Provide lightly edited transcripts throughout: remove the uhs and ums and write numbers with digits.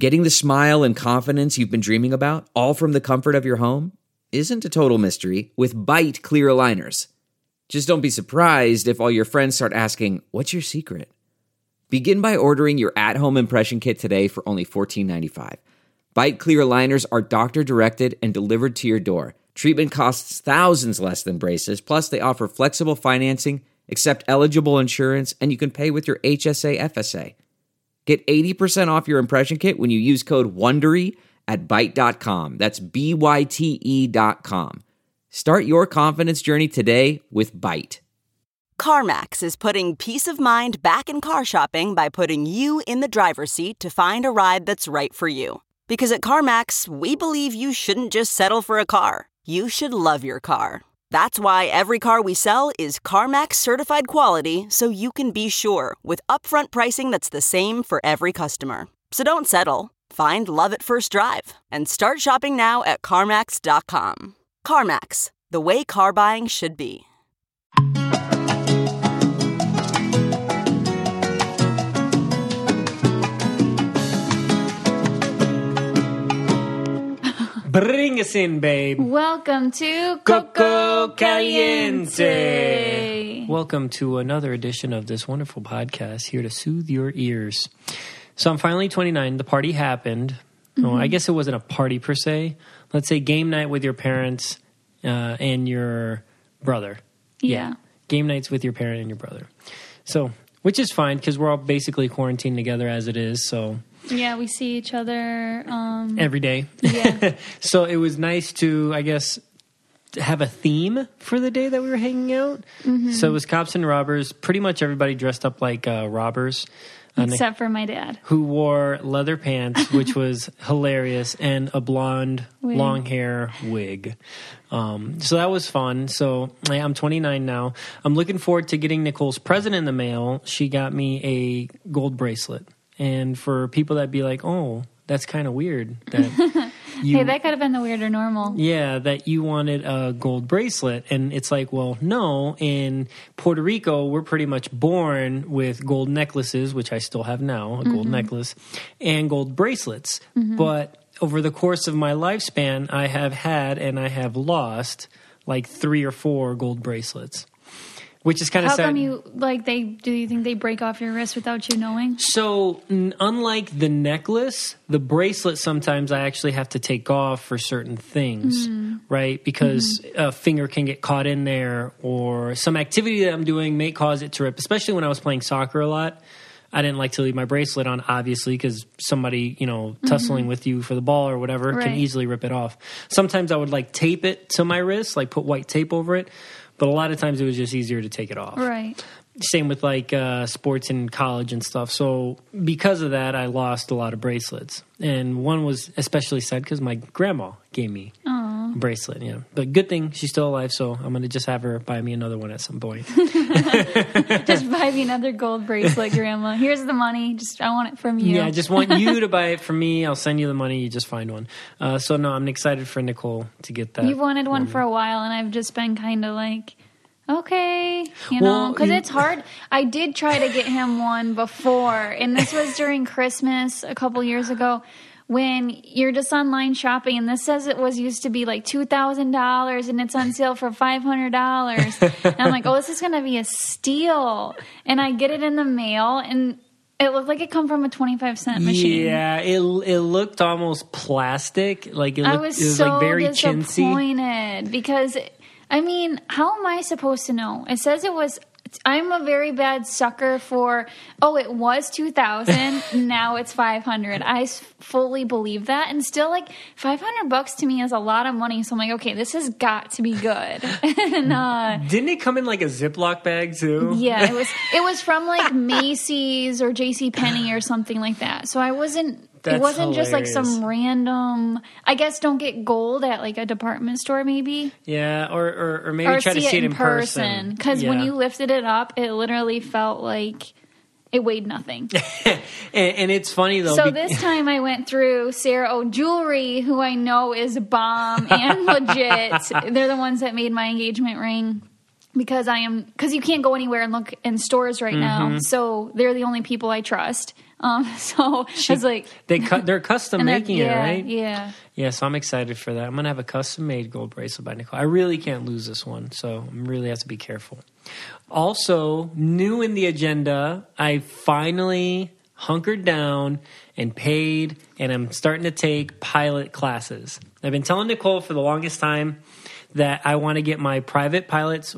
Getting the smile and confidence you've been dreaming about, all from the comfort of your home, isn't a total mystery with Byte clear aligners. Just don't be surprised if all your friends start asking, "What's your secret?" Begin by ordering your at-home impression kit today for only $14.95. Byte clear aligners are doctor-directed and delivered to your door. Treatment costs thousands less than braces, plus they offer flexible financing, accept eligible insurance, and you can pay with your HSA FSA. Get 80% off your impression kit when you use code WONDERY at Byte.com. That's BYTE.com. Start your confidence journey today with Byte. CarMax is putting peace of mind back in car shopping by putting you in the driver's seat to find a ride that's right for you. Because at CarMax, we believe you shouldn't just settle for a car. You should love your car. That's why every car we sell is CarMax certified quality, so you can be sure with upfront pricing that's the same for every customer. So don't settle. Find love at first drive and start shopping now at CarMax.com. CarMax, the way car buying should be. Bring us in, babe. Welcome to Coco Caliente. Welcome to another edition of this wonderful podcast here to soothe your ears. So I'm finally 29. The party happened. Mm-hmm. Oh, I guess it wasn't a party per se. Let's say game night with your parents and your brother. Yeah. Game nights with your parent and your brother. So, which is fine because we're all basically quarantined together as it is. So yeah, we see each other every day. Yeah. So it was nice to, I guess, have a theme for the day that we were hanging out. Mm-hmm. So it was cops and robbers. Pretty much everybody dressed up like robbers. Except for my dad. Who wore leather pants, which was hilarious, and a blonde, long hair wig. So that was fun. So I'm 29 now. I'm looking forward to getting Nicole's present in the mail. She got me a gold bracelet. And for people that be like, oh, that's kind of weird. That hey, that could have been the weird or normal. Yeah, that you wanted a gold bracelet. And it's like, well, no. In Puerto Rico, we're pretty much born with gold necklaces, which I still have now, a gold necklace, and gold bracelets. Mm-hmm. But over the course of my lifespan, I have had and I have lost like 3 or 4 gold bracelets. Which is kind of sad. How come do you think they break off your wrist without you knowing? So, unlike the necklace, the bracelet sometimes I actually have to take off for certain things, right? Because a finger can get caught in there, or some activity that I'm doing may cause it to rip, especially when I was playing soccer a lot. I didn't like to leave my bracelet on, obviously, because somebody, tussling with you for the ball or whatever can easily rip it off. Sometimes I would tape it to my wrist, put white tape over it. But a lot of times it was just easier to take it off. Right. Same with sports in college and stuff. So because of that, I lost a lot of bracelets. And one was especially sad because my grandma gave me a bracelet. Yeah. But good thing she's still alive, so I'm going to just have her buy me another one at some point. Just buy me another gold bracelet, Grandma. Here's the money. I want it from you. Yeah, I just want you to buy it for me. I'll send you the money. You just find one. So no, I'm excited for Nicole to get that. You've wanted one for a while, and I've just been kind of okay, because it's hard. I did try to get him one before, and this was during Christmas a couple years ago when you're just online shopping, and this says it used to be $2,000, and it's on sale for $500. And I'm like, oh, this is going to be a steal. And I get it in the mail, and it looked like it come from a 25-cent machine. Yeah, it looked almost plastic. I was so very disappointed chintzy. Because... how am I supposed to know? It says it was... I'm a very bad sucker for, it was 2,000, now it's 500. I fully believe that. And still, $500 to me is a lot of money. So I'm like, okay, this has got to be good. And, didn't it come in a Ziploc bag too? Yeah, it was from Macy's or JCPenney or something like that. So it wasn't hilarious. Just some random, I guess don't get gold at a department store maybe. Yeah, or maybe try to see it in person. Because when you lifted it up, it literally felt like it weighed nothing. and it's funny though. So this time I went through Sarah O Jewelry, who I know is bomb and legit. They're the ones that made my engagement ring. because you can't go anywhere and look in stores right now. So they're the only people I trust. So I was like, they're custom making it, right? Yeah. Yeah. So I'm excited for that. I'm going to have a custom made gold bracelet by Nicole. I really can't lose this one. So I really have to be careful. Also, new in the agenda, I finally hunkered down and paid, and I'm starting to take pilot classes. I've been telling Nicole for the longest time that I want to get my private pilot's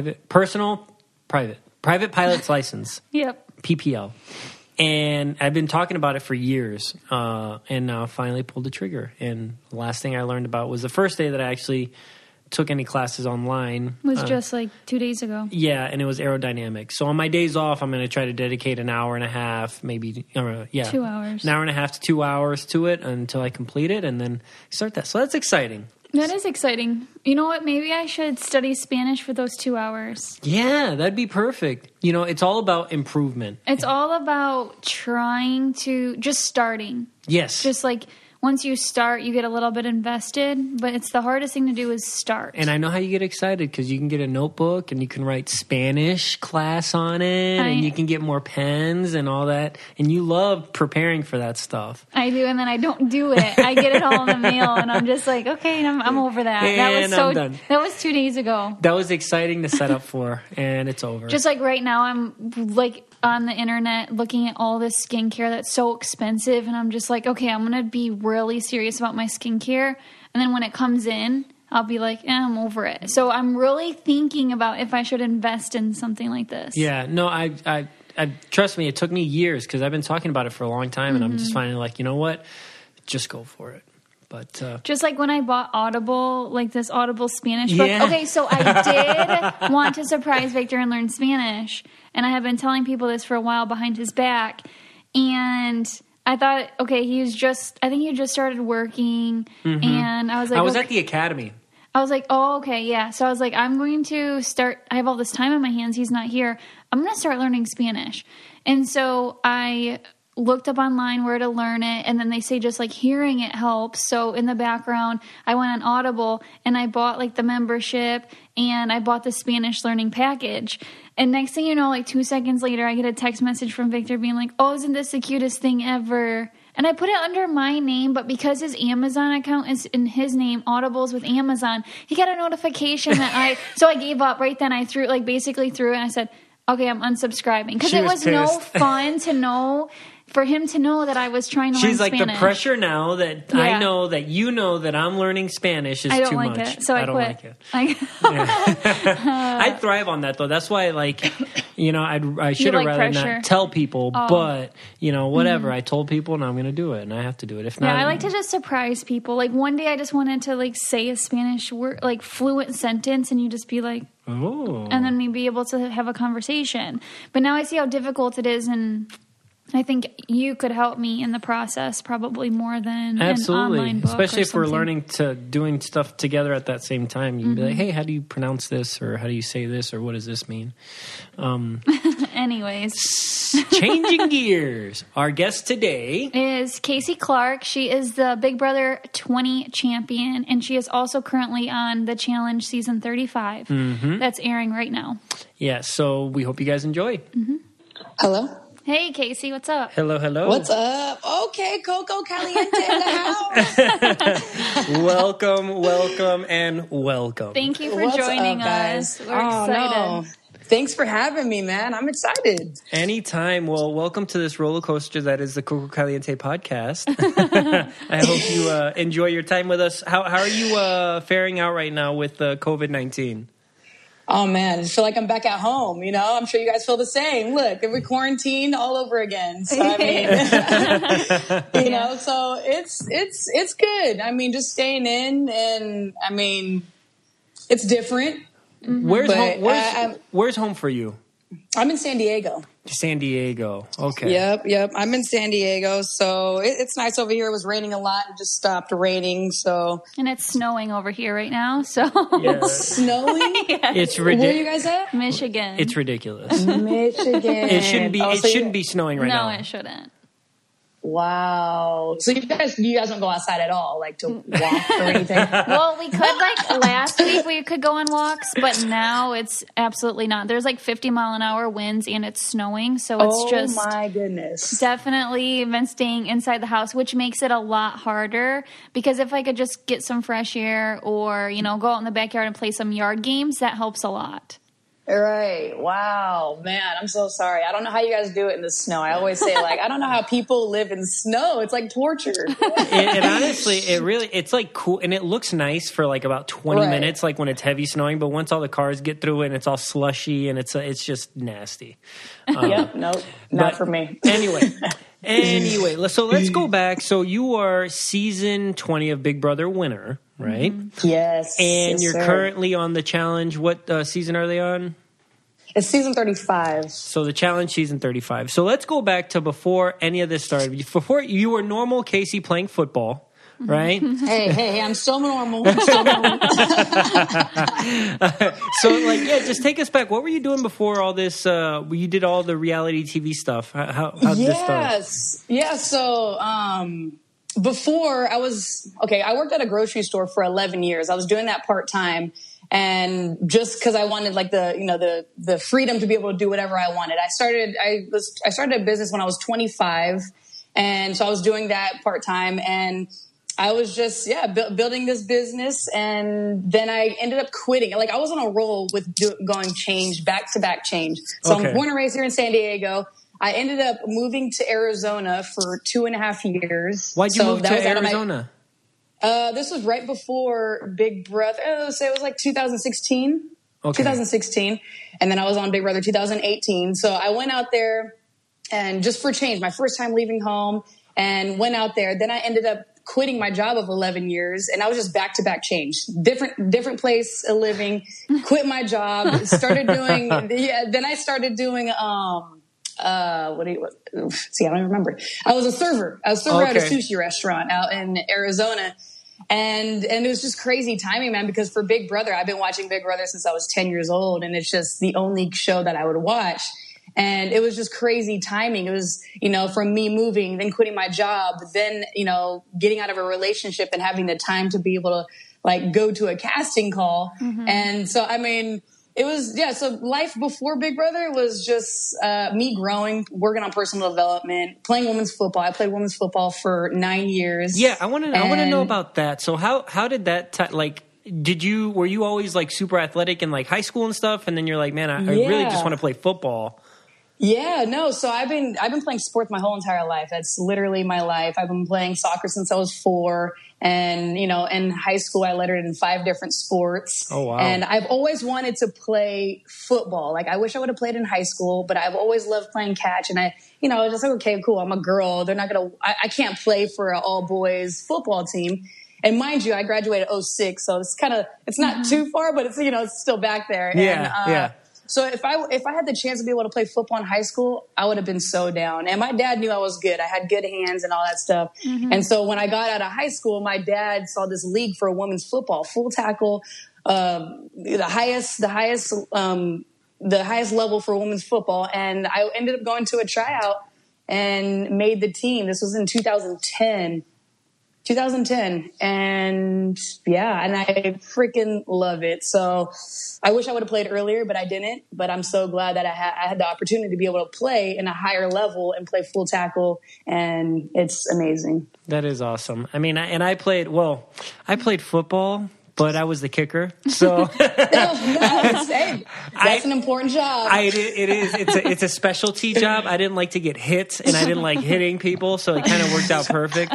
private pilot's license. Yep. PPL. And I've been talking about it for years, and now I finally pulled the trigger. And the last thing I learned about was the first day that I actually took any classes online. Was just like 2 days ago. Yeah, and it was aerodynamics. So on my days off, I'm going to try to dedicate an hour and a half, maybe, 2 hours. An hour and a half to 2 hours to it until I complete it, and then start that. So that's exciting. That is exciting. You know what? Maybe I should study Spanish for those 2 hours. Yeah, that'd be perfect. It's all about improvement. It's all about starting. Yes. Just like once you start, you get a little bit invested, but it's the hardest thing to do is start. And I know how you get excited because you can get a notebook and you can write Spanish class on it and you can get more pens and all that. And you love preparing for that stuff. I do, and then I don't do it. I get it all in the mail, and I'm just like, okay, I'm over that. I'm done. That was 2 days ago. That was exciting to set up for, and it's over. Just like right now, I'm like on the internet looking at all this skincare that's so expensive, and I'm just like, okay, I'm going to be really serious about my skincare. And then when it comes in, I'll be like, I'm over it. So I'm really thinking about if I should invest in something like this. Yeah, no, I trust me, it took me years because I've been talking about it for a long time, and I'm just finally like, you know what? Just go for it. But just like when I bought Audible, like this Audible Spanish book. Yeah. Okay, so I did want to surprise Victor and learn Spanish. And I have been telling people this for a while behind his back. And I thought, okay, I think he just started working. And I was like, I was at the academy. I was like, oh, okay, yeah. So I was like, I'm going to start, I have all this time on my hands. He's not here. I'm going to start learning Spanish. And so I looked up online where to learn it, and then they say just like hearing it helps. So in the background, I went on Audible and I bought like the membership and I bought the Spanish learning package. And next thing you know, like 2 seconds later, I get a text message from Victor being like, oh, isn't this the cutest thing ever? And I put it under my name, but because his Amazon account is in his name, Audible's with Amazon, he got a notification that so I gave up right then. I basically threw it and I said, okay, I'm unsubscribing. Because it was no fun to know, for him to know that I was trying to learn Spanish. She's like, the pressure now that I know that you know that I'm learning Spanish is too much. I don't like it, so I don't quit. Like it. I thrive on that, though. That's why, like, I should have rather not tell people, but, whatever. I told people, and I'm going to do it, and I have to do it. If not, I like to just surprise people. Like, one day I just wanted to, like, say a Spanish word, like, fluent sentence, and you just be like, oh. And then maybe be able to have a conversation. But now I see how difficult it is, and I think you could help me in the process probably more than an online book. Especially if we're learning to doing stuff together at that same time. You can be like, hey, how do you pronounce this? Or how do you say this? Or what does this mean? Anyways. Changing gears. Our guest today is Casey Clark. She is the Big Brother 20 champion, and she is also currently on The Challenge Season 35. That's airing right now. Yeah, so we hope you guys enjoy. Hello. Hey, Casey, what's up? Hello. What's up? Okay, Coco Caliente in the house. Welcome, and welcome. Thank you for joining us. We're excited. No. Thanks for having me, man. I'm excited. Anytime. Well, welcome to this roller coaster that is the Coco Caliente podcast. I hope you enjoy your time with us. How are you faring out right now with COVID-19? Oh, man, I just feel like I'm back at home, I'm sure you guys feel the same. Look, we're quarantined all over again. So, I mean, so it's good. I mean, just staying in, and, I mean, it's different. Where's home for you? I'm in San Diego. San Diego. Okay. Yep. I'm in San Diego, so it's nice over here. It was raining a lot and just stopped raining. So and it's snowing over here right now. So it's snowing. Yes. It's ridiculous. Where are you guys at? Michigan. It's ridiculous. Michigan. It shouldn't be. It shouldn't be snowing right now. No, it shouldn't. Wow. So you guys don't go outside at all, like to walk or anything? Well, we could, like last week we could go on walks, but now it's absolutely not. There's like 50-mile-an-hour winds and it's snowing, so it's just, oh my goodness, definitely been staying inside the house, which makes it a lot harder, because if I could just get some fresh air or, you know, go out in the backyard and play some yard games, that helps a lot. Right. Wow, man, I'm so sorry. I don't know how you guys do it in the snow. I always say, like, I don't know how people live in snow. It's like torture. And honestly, it's like cool, and it looks nice for like about 20 minutes, like when it's heavy snowing. But once all the cars get through it, and it's all slushy, and it's just nasty. Yep. Nope. Not for me. Anyway, so let's go back. So you are season 20 of Big Brother winner, right? Mm-hmm. Yes. And yes, you're currently on the challenge. What season are they on? It's season 35. So the challenge season 35. So let's go back to before any of this started. Before you were normal Casey playing football, right? Hey, I'm still normal. So like, yeah, just take us back. What were you doing before all this? You did all the reality TV stuff. How did this start? Yeah. So, before I worked at a grocery store for 11 years. I was doing that part time. And just because I wanted like the freedom to be able to do whatever I wanted, I started a business when I was 25, and so I was doing that part time, and I was just building this business, and then I ended up quitting. Like I was on a roll with going change back to back change. So I'm born and raised here in San Diego. I ended up moving to Arizona for 2.5 years. Why'd you move to Arizona? This was right before Big Brother. Say it was like 2016. Okay. 2016. And then I was on Big Brother 2018. So I went out there and just for change, my first time leaving home, and went out there. Then I ended up quitting my job of 11 years, and I was just back to back change, different place of living, quit my job, started doing, then I started doing, I don't even remember. I was a server at a sushi restaurant out in Arizona. And it was just crazy timing, man, because for Big Brother, I've been watching Big Brother since I was 10 years old, and it's just the only show that I would watch. And it was just crazy timing. It was, from me moving, then quitting my job, then, getting out of a relationship and having the time to be able to like go to a casting call. Mm-hmm. And so, it was, so life before Big Brother was just me growing, working on personal development, playing women's football. I played women's football for 9 years. Yeah, I want to know about that. So how did that, were you always like super athletic in like high school and stuff? And then you're like, man, I really just want to play football. Yeah, no. So I've been playing sports my whole entire life. That's literally my life. I've been playing soccer since I was 4. And, in high school, I lettered in 5 different sports. Oh, wow. And I've always wanted to play football. Like, I wish I would have played in high school, but I've always loved playing catch. And I was just like, okay, cool. I'm a girl. They're not going to, I can't play for an all boys football team. And mind you, I graduated 2006. So it's not too far, but it's, it's still back there. Yeah. So if I had the chance to be able to play football in high school, I would have been so down. And my dad knew I was good. I had good hands and all that stuff. Mm-hmm. And so when I got out of high school, my dad saw this league for women's football, full tackle, the highest level for women's football. And I ended up going to a tryout and made the team. This was in 2010. And I freaking love it. So I wish I would have played earlier, but I didn't. But I'm so glad that I had the opportunity to be able to play in a higher level and play full tackle. And it's amazing. That is awesome. I played football, but I was the kicker. So that's an important job. It is. It's a specialty job. I didn't like to get hit, and I didn't like hitting people, so it kind of worked out perfect.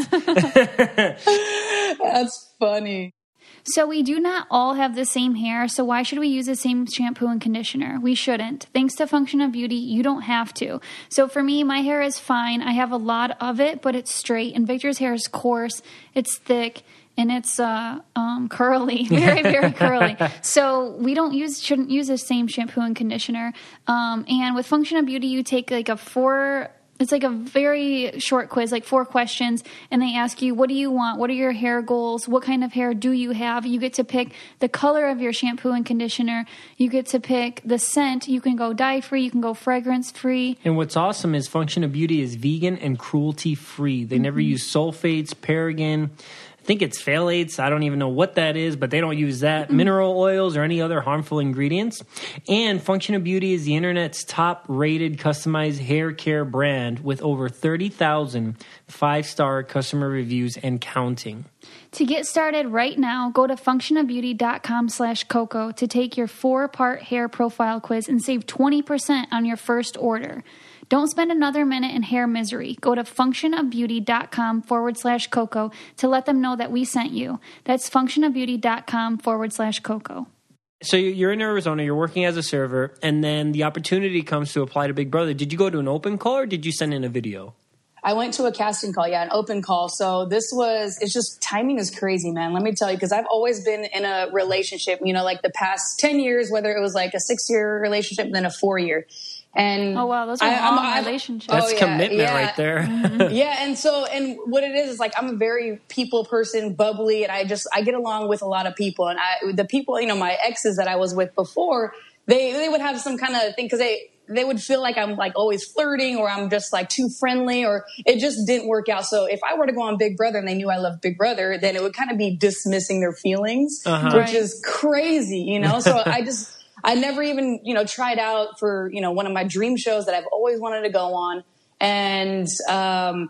That's funny. So we do not all have the same hair, so why should we use the same shampoo and conditioner? We shouldn't. Thanks to Function of Beauty, you don't have to. So for me, my hair is fine. I have a lot of it, but it's straight. And Victor's hair is coarse, it's thick, and it's curly, very, very curly. So we shouldn't use the same shampoo and conditioner. And with Function of Beauty, you take like It's like a very short quiz, like 4 questions, and they ask you, what do you want? What are your hair goals? What kind of hair do you have? You get to pick the color of your shampoo and conditioner. You get to pick the scent. You can go dye-free. You can go fragrance-free. And what's awesome is Function of Beauty is vegan and cruelty-free. They never use sulfates, paraben. I think it's phthalates. I don't even know what that is, but they don't use that. Mineral oils or any other harmful ingredients. And Function of Beauty is the internet's top-rated customized hair care brand with over 30,000 5-star customer reviews and counting. To get started right now, go to functionofbeauty.com/coco to take your 4-part hair profile quiz and save 20% on your first order. Don't spend another minute in hair misery. Go to functionofbeauty.com/coco to let them know that we sent you. That's functionofbeauty.com/coco. So you're in Arizona, you're working as a server, and then the opportunity comes to apply to Big Brother. Did you go to an open call or did you send in a video? I went to a casting call, an open call. So it's just timing is crazy, man. Let me tell you, because I've always been in a relationship, like the past 10 years, whether it was like a 6-year relationship and then a 4-year. And oh wow, those are long relationships. That's commitment right there. Mm-hmm. Yeah, and what it is like I'm a very people person, bubbly, and I get along with a lot of people. And the people, my exes that I was with before, they would have some kind of thing because they would feel like I'm like always flirting or I'm just like too friendly or it just didn't work out. So if I were to go on Big Brother and they knew I loved Big Brother, then it would kind of be dismissing their feelings, which is crazy, So I never even, tried out for, one of my dream shows that I've always wanted to go on. And I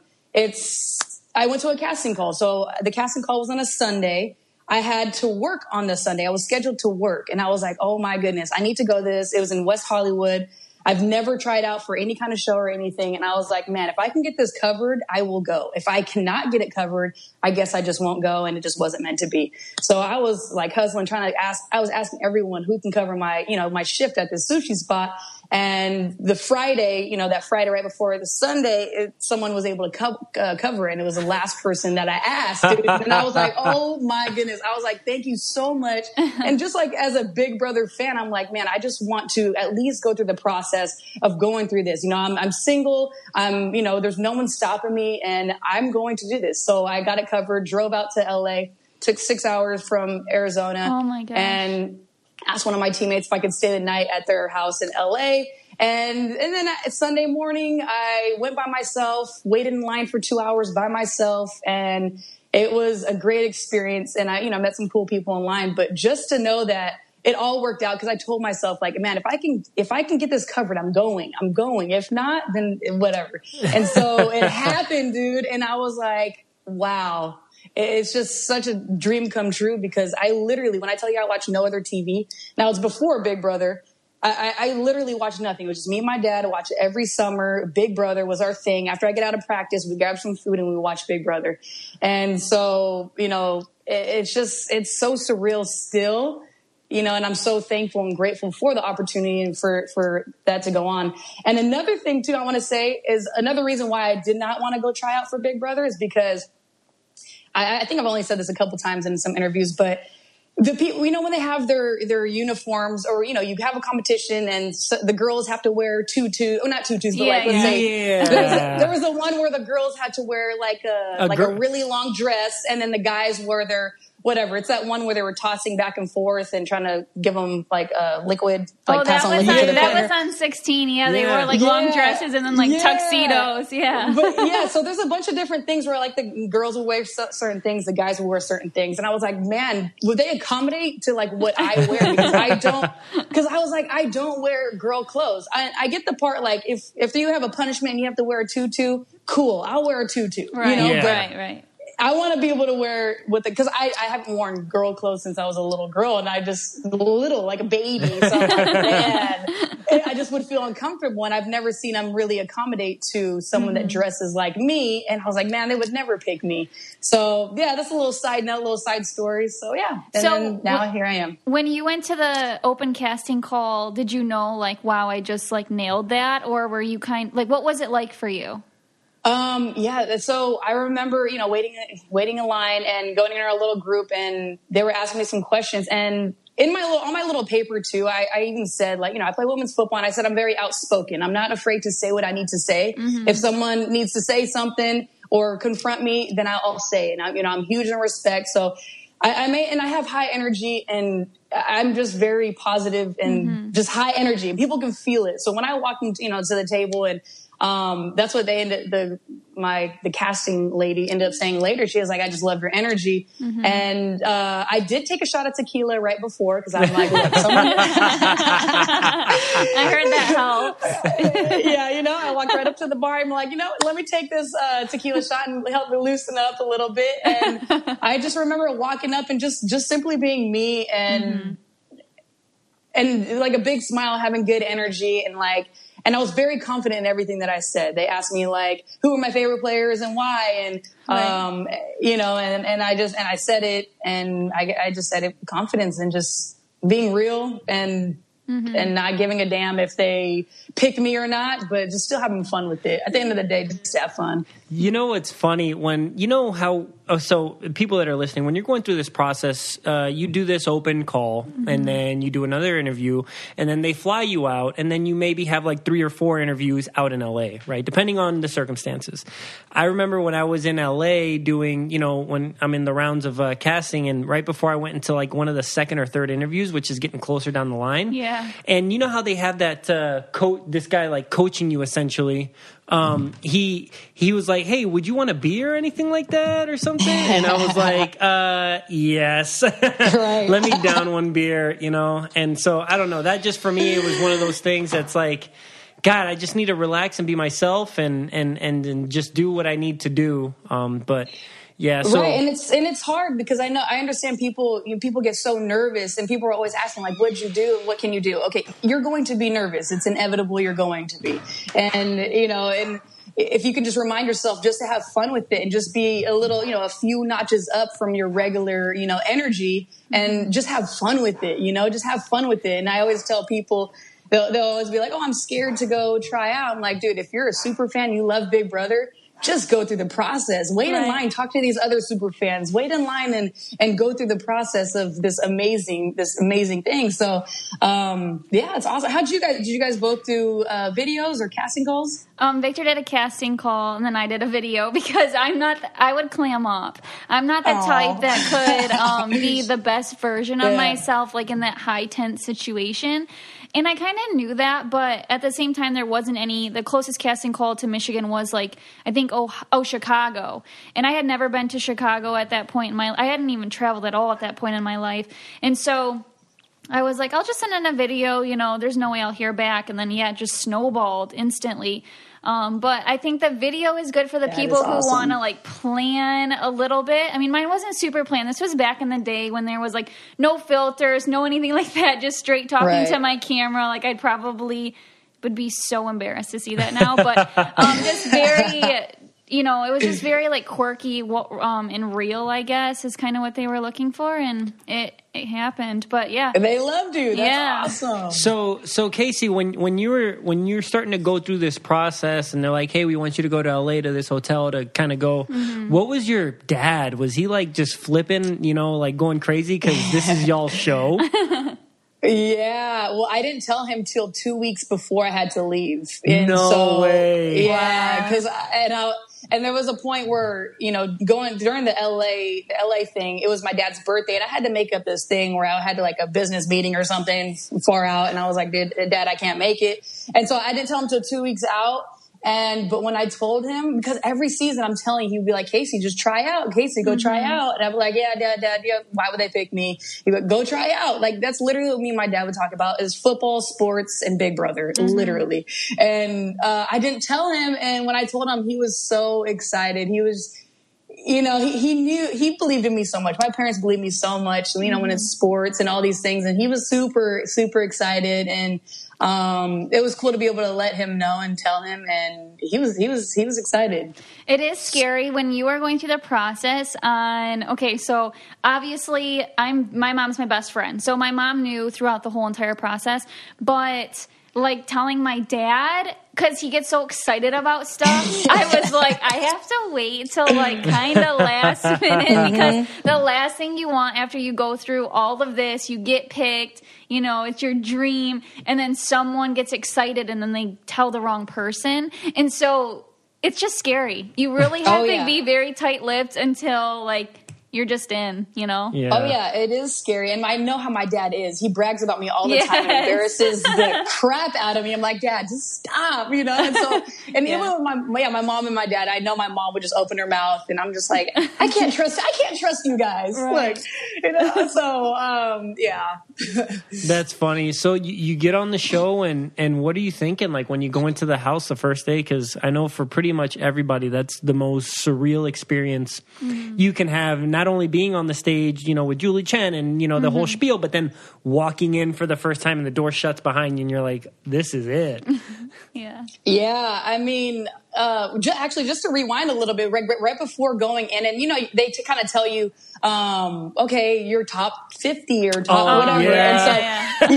went to a casting call. So the casting call was on a Sunday. I had to work on the Sunday. I was scheduled to work. And I was like, oh my goodness, I need to go to this. It was in West Hollywood. I've never tried out for any kind of show or anything. And I was like, man, if I can get this covered, I will go. If I cannot get it covered, I guess I just won't go. And it just wasn't meant to be. So I was like hustling, I was asking everyone who can cover my, my shift at this sushi spot. And the Friday, that Friday right before the Sunday, someone was able to cover it. And it was the last person that I asked. Dude. And I was like, oh my goodness. I was like, thank you so much. And just like as a Big Brother fan, I'm like, man, I just want to at least go through the process of going through this. I'm single. There's no one stopping me and I'm going to do this. So I got it covered, drove out to LA, took 6 hours from Arizona. Oh my gosh. And asked one of my teammates if I could stay the night at their house in LA. And then Sunday morning, I went by myself, waited in line for 2 hours by myself. And it was a great experience. And I, met some cool people in line, but just to know that it all worked out because I told myself like, man, if I can get this covered, I'm going. If not, then whatever. And so it happened, dude. And I was like, wow. It's just such a dream come true because I literally, when I tell you I watch no other TV, now it's before Big Brother, I literally watched nothing. It was just me and my dad. I watched it every summer. Big Brother was our thing. After I get out of practice, we grab some food and we watch Big Brother. And so, it's so surreal still, and I'm so thankful and grateful for the opportunity and for that to go on. And another thing too, I want to say is another reason why I did not want to go try out for Big Brother is because I think I've only said this a couple times in some interviews, but the people, when they have their uniforms or, you have a competition and the girls have to wear not tutus, but let's say there was the one where the girls had to wear like a really long dress and then the guys wore their whatever. It's that one where they were tossing back and forth and trying to give them like a liquid, pass on liquid to the partner. That was on 16. Yeah, they wore like long dresses and then tuxedos. Yeah. But so there's a bunch of different things where like the girls will wear certain things, the guys will wear certain things. And I was like, man, would they accommodate to like what I wear? Because I was like, I don't wear girl clothes. I get the part like if you have a punishment and you have to wear a tutu, cool, I'll wear a tutu. Right. Right. I want to be able to wear because I haven't worn girl clothes since I was a little girl and I just like a baby. So I'm like, man, I just would feel uncomfortable and I've never seen them really accommodate to someone that dresses like me. And I was like, man, they would never pick me. So yeah, that's a little side note, a little side story. So yeah. And then now here I am. When you went to the open casting call, did you know like, wow, I just like nailed that? Or were you what was it like for you? Yeah. So I remember, waiting in line and going in our little group and they were asking me some questions and on my little paper too, I even said, like, I play women's football, and I said I'm very outspoken. I'm not afraid to say what I need to say. Mm-hmm. If someone needs to say something or confront me, then I'll say it. And I'm huge in respect. So I have high energy, and I'm just very positive and just high energy, and people can feel it. So when I walk into, to the table, and that's what the casting lady ended up saying later. She was like, I just love your energy. Mm-hmm. And I did take a shot of tequila right before, because I'm like, look, someone. I heard that helps. Yeah, I walked right up to the bar. I'm like, let me take this tequila shot and help me loosen up a little bit. And I just remember walking up and just simply being me, and like a big smile, having good energy, and I was very confident in everything that I said. They asked me, like, who were my favorite players and why, and and I said it, and I just said it with confidence and just being real and not giving a damn if they pick me or not, but just still having fun with it. At the end of the day, just have fun. It's funny when, so people that are listening, when you're going through this process, you do this open call, and then you do another interview, and then they fly you out, and then you maybe have like 3 or 4 interviews out in LA, right? Depending on the circumstances. I remember when I was in LA doing, when I'm in the rounds of casting, and right before I went into like one of the second or third interviews, which is getting closer down the line. Yeah. And you know how they have that this guy like coaching you essentially. He was like, hey, would you want a beer or anything like that or something? And I was like, yes. Right. Let me down one beer, And so I don't know, that just for me, it was one of those things that's like, God, I just need to relax and be myself and just do what I need to do. But yeah, so right, and it's hard because I understand people get so nervous, and people are always asking, like, what'd you do? What can you do? Okay, you're going to be nervous. It's inevitable. You're going to be, and and if you can just remind yourself just to have fun with it and just be a little, a few notches up from your regular, energy, and just have fun with it. Just have fun with it. And I always tell people. They'll always be like, oh, I'm scared to go try out. I'm like, dude, if you're a super fan, you love Big Brother, just go through the process. Wait in line, talk to these other super fans. Wait in line and go through the process of this amazing thing. So, it's awesome. Did you guys both do videos or casting calls? Victor did a casting call, and then I did a video, because I would clam up. I'm not the type that could be the best version of myself, like in that high tense situation. And I kind of knew that, but at the same time, there wasn't any. The closest casting call to Michigan was like, I think, Chicago. And I had never been to Chicago at that point in my life. I hadn't even traveled at all at that point in my life. And so I was like, I'll just send in a video, there's no way I'll hear back. And then, it just snowballed instantly. But I think the video is good for the people who want to like plan a little bit. I mean, mine wasn't super planned. This was back in the day when there was like no filters, no anything like that, just straight talking to my camera. Like I'd probably would be so embarrassed to see that now, but just very, it was just very like quirky and real, I guess, is kind of what they were looking for, and it happened. But yeah, and they loved you. That's awesome. So Casey, when you're starting to go through this process, and they're like, hey, we want you to go to LA to this hotel to kind of go. What was your dad? Was he like just flipping, like going crazy because this is y'all's show? Yeah, well, I didn't tell him till 2 weeks before I had to leave. No way. Yeah, because and there was a point where, going during the LA thing, it was my dad's birthday, and I had to make up this thing where I had to like a business meeting or something far out, and I was like, Dad, I can't make it. And so I didn't tell him till 2 weeks out. But when I told him, because every season I'm telling him, he'd be like, Casey, just try out. Casey, go try out. And I'd be like, yeah, Dad, yeah. Why would they pick me? He'd be like, go try out. Like, that's literally what me and my dad would talk about is football, sports, and Big Brother, literally. And I didn't tell him. And when I told him, he was so excited. He was, he knew, he believed in me so much. My parents believed me so much, when it's sports and all these things. And he was super, super excited. And it was cool to be able to let him know and tell him, and he was excited. It is scary when you are going through the process so obviously my mom's my best friend. So my mom knew throughout the whole entire process, but like telling my dad, because he gets so excited about stuff. I was like, I have to wait till like kind of last minute, because the last thing you want after you go through all of this, you get picked, you know, it's your dream, and then someone gets excited and then they tell the wrong person. And so it's just scary. You really have to be very tight-lipped until like you're just in, you know? Yeah. Oh, yeah, it is scary. And I know how my dad is. He brags about me all the time and embarrasses the crap out of me. I'm like, Dad, just stop, you know? And so, and even with my mom and my dad, I know my mom would just open her mouth and I'm just like, I can't trust you guys. Right. Like, you know, so, yeah. That's funny. So you get on the show and what are you thinking? Like when you go into the house the first day? Because I know for pretty much everybody, that's the most surreal experience you can have. Not only being on the stage, you know, with Julie Chen and, you know, the whole spiel, but then walking in for the first time and the door shuts behind you and you're like, this is it. Yeah. I mean, actually, just to rewind a little bit, right before going in, and, you know, they kind of tell you, okay, you're top 50 or top whatever. Yeah. And so,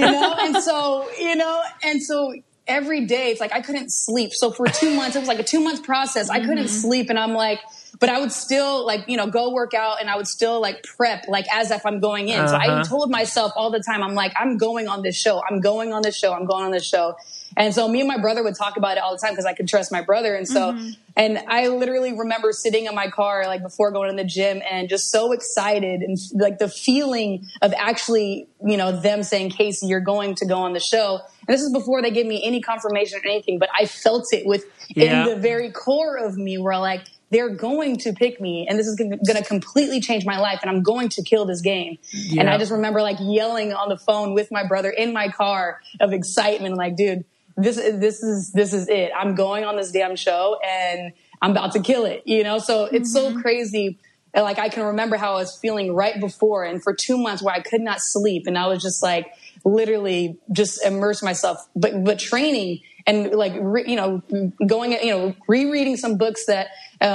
and so every day it's like, I couldn't sleep. So for 2 months, it was like a 2-month process. I couldn't sleep. And I'm like, but I would still like, you know, go work out and I would still like prep like as if I'm going in. So I told myself all the time, I'm like, I'm going on this show. I'm going on this show. I'm going on this show. And so me and my brother would talk about it all the time because I could trust my brother. And so, and I literally remember sitting in my car, like before going to the gym and just so excited and like the feeling of actually, you know, them saying, Casey, you're going to go on the show. And this is before they gave me any confirmation or anything, but I felt it in the very core of me where like, they're going to pick me and this is going to completely change my life and I'm going to kill this game. Yeah. And I just remember like yelling on the phone with my brother in my car of excitement. Like, dude, this is it. I'm going on this damn show and I'm about to kill it, you know? So it's so crazy. And like, I can remember how I was feeling right before and for 2 months where I could not sleep. And I was just like, literally just immerse myself, but training and like, going, you know, rereading some books that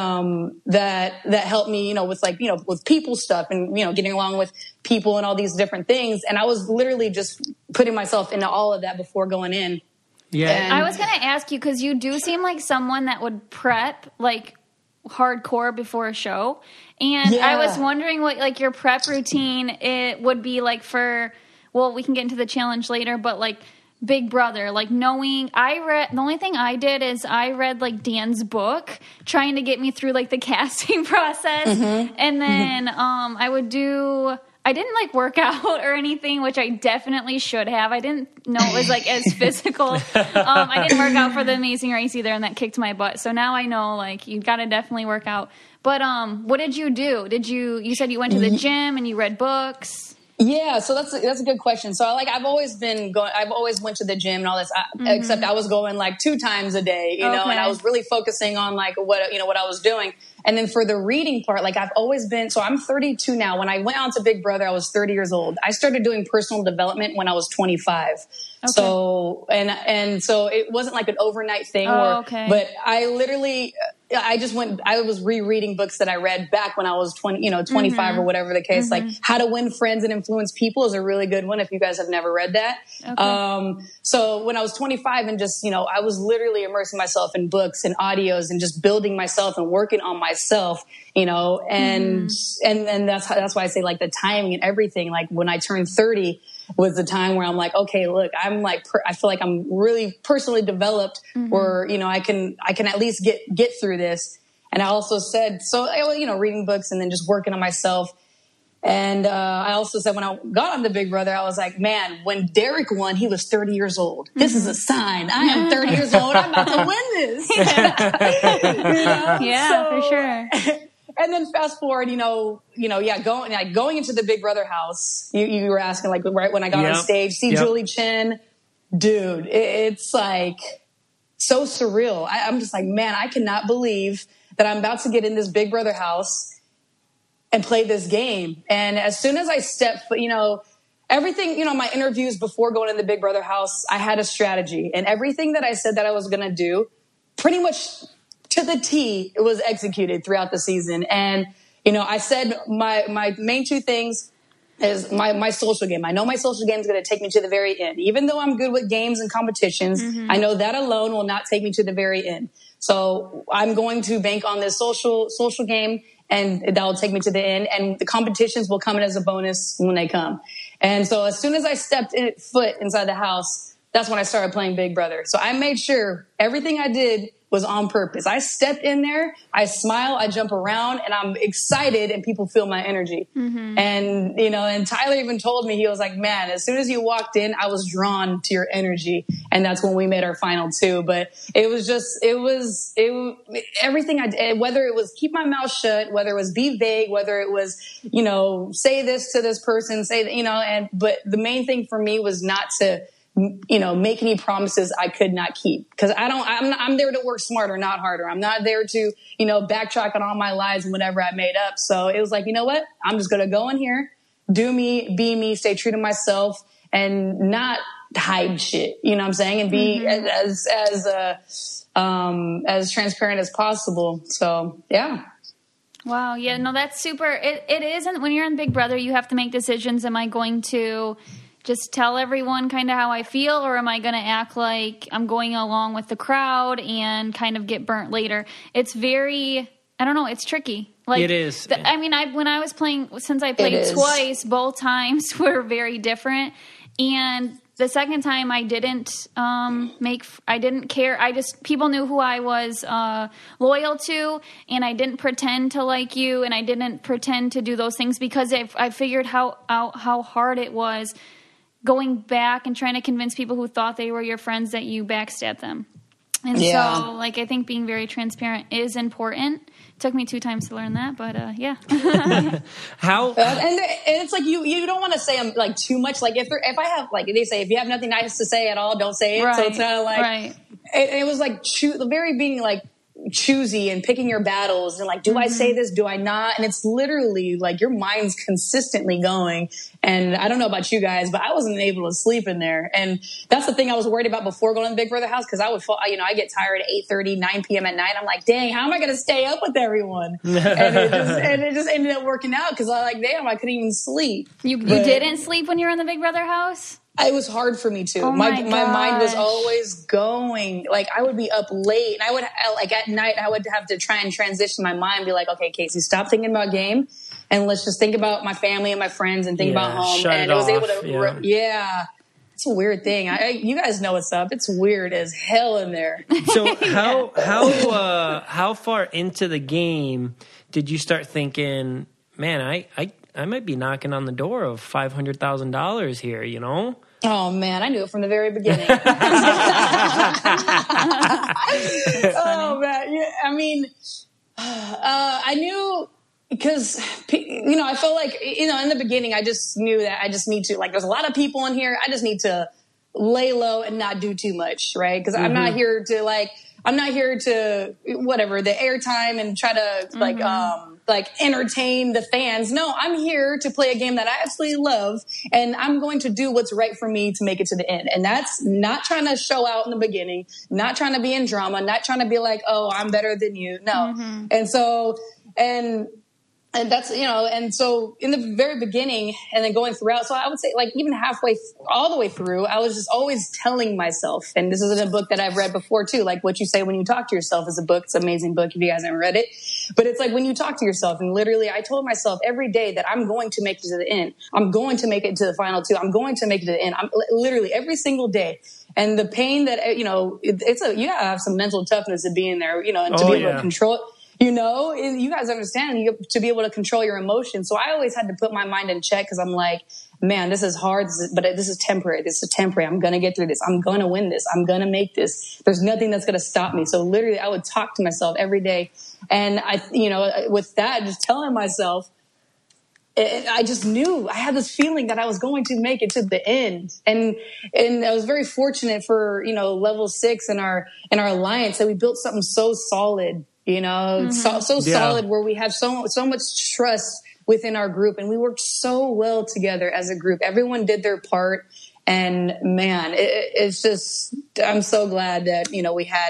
helped me, you know, with like, you know, with people stuff and, you know, getting along with people and all these different things. And I was literally just putting myself into all of that before going in. Yeah. And I was going to ask you, because you do seem like someone that would prep like hardcore before a show. And I was wondering what like your prep routine it would be like for, well, we can get into the challenge later, but like Big Brother, like knowing the only thing I did is I read like Dan's book trying to get me through like the casting process. And then I didn't like work out or anything, which I definitely should have. I didn't know it was like as physical. I didn't work out for the Amazing Race either, and that kicked my butt. So now I know like you got to definitely work out. But what did you do? You said you went to the gym and you read books? Yeah, so that's a good question. So I've always went to the gym and all this, except I was going like 2 times a day, you know, and I was really focusing on like what I was doing. And then for the reading part, like I've always been, so I'm 32 now. When I went on to Big Brother, I was 30 years old. I started doing personal development when I was 25. Okay. So, and so it wasn't like an overnight thing but I literally, I was rereading books that I read back when I was 25 or whatever the case, like How to Win Friends and Influence People is a really good one. If you guys have never read that. Okay. So when I was 25 and just, you know, I was literally immersing myself in books and audios and just building myself and working on myself, you know, and that's why I say like the timing and everything, like when I turned 30 was the time where I'm like, okay, look, I'm like, I feel like I'm really personally developed where, you know, I can at least get through this. And I also said, so, you know, reading books and then just working on myself. And I also said when I got on the Big Brother, I was like, man, when Derek won, he was 30 years old. This is a sign. I am 30 years old. I'm about to win this. You know? Yeah, for sure. And then fast forward, going into the Big Brother house, you were asking like right when I got on stage, Julie Chen, dude, it's like so surreal. I'm just like, man, I cannot believe that I'm about to get in this Big Brother house and play this game. And as soon as I stepped, you know, everything, you know, my interviews before going in the Big Brother house, I had a strategy, and everything that I said that I was going to do pretty much to the T, it was executed throughout the season. And, you know, I said my main 2 things, is my social game. I know my social game is going to take me to the very end. Even though I'm good with games and competitions, I know that alone will not take me to the very end. So I'm going to bank on this social game, and that will take me to the end. And the competitions will come in as a bonus when they come. And so as soon as I stepped foot inside the house, that's when I started playing Big Brother. So I made sure everything I did was on purpose. I step in there, I smile, I jump around, and I'm excited, and people feel my energy. And, and Tyler even told me, he was like, man, as soon as you walked in, I was drawn to your energy. And that's when we made our final 2. But it was everything I did, whether it was keep my mouth shut, whether it was be vague, whether it was, say this to this person, but the main thing for me was not to, make any promises I could not keep. Cause I'm there to work smarter, not harder. I'm not there to, backtrack on all my lies and whatever I made up. So it was like, you know what? I'm just going to go in here, do me, be me, stay true to myself, and not hide shit. You know what I'm saying? And be as transparent as possible. So yeah. Wow. Yeah, no, that's super. It isn't when you're in Big Brother, you have to make decisions. Am I going to just tell everyone kind of how I feel, or am I going to act like I'm going along with the crowd and kind of get burnt later? It's very, I don't know, it's tricky. Like, it is. When I was playing, since I played twice, both times were very different. And the second time I didn't I didn't care. People knew who I was loyal to, and I didn't pretend to like you, and I didn't pretend to do those things because I figured how hard it was going back and trying to convince people who thought they were your friends that you backstabbed them. And so, I think being very transparent is important. It took me 2 times to learn that, but yeah. How? And it's like you don't want to say like too much. Like if I have, like they say, if you have nothing nice to say at all, don't say it. Right. So it's kind of like it was like the very being like choosy and picking your battles and like, do I say this? Do I not? And it's literally like your mind's consistently going. And I don't know about you guys, but I wasn't able to sleep in there. And that's the thing I was worried about before going to the Big Brother house. Cause I would fall, I get tired at 8:30, 9 p.m. at night. I'm like, dang, how am I going to stay up with everyone? And it just ended up working out. Cause I couldn't even sleep. You didn't sleep when you were in the Big Brother house? It was hard for me too. My mind was always going. Like I would be up late, and I would at night. I would have to try and transition my mind, be like, "Okay, Casey, stop thinking about game, and let's just think about my family and my friends, and think about home." And I was able to. It's a weird thing. You guys know what's up. It's weird as hell in there. So how far into the game did you start thinking, man, I might be knocking on the door of $500,000 here, Oh, man, I knew it from the very beginning. Oh, man. Yeah, I knew because, I felt like, in the beginning, I just knew that I just need to, there's a lot of people in here. I just need to lay low and not do too much, right? Because I'm not here to, whatever, the airtime and try to, entertain the fans. No, I'm here to play a game that I absolutely love, and I'm going to do what's right for me to make it to the end. And that's not trying to show out in the beginning, not trying to be in drama, not trying to be like, oh, I'm better than you. No. And so, and that's, and so in the very beginning and then going throughout, so I would say even halfway, all the way through, I was just always telling myself, and this is in a book that I've read before too, like What You Say When You Talk to Yourself is a book. It's an amazing book if you guys haven't read it. But it's like when you talk to yourself, and literally I told myself every day that I'm going to make it to the end. I'm going to make it to the final 2. I'm going to make it to the end. I'm literally every single day. And the pain that, you gotta have some mental toughness to be in there, and to be able to control it. You guys understand, to be able to control your emotions. So I always had to put my mind in check because I'm like, man, this is hard, but this is temporary. This is temporary. I'm going to get through this. I'm going to win this. I'm going to make this. There's nothing that's going to stop me. So literally I would talk to myself every day. And with that, just telling myself, I just knew I had this feeling that I was going to make it to the end. And I was very fortunate for, level 6 in our alliance that we built something so solid. Solid where we have so much trust within our group, and we worked so well together as a group. Everyone did their part, and man, it's just, I'm so glad that,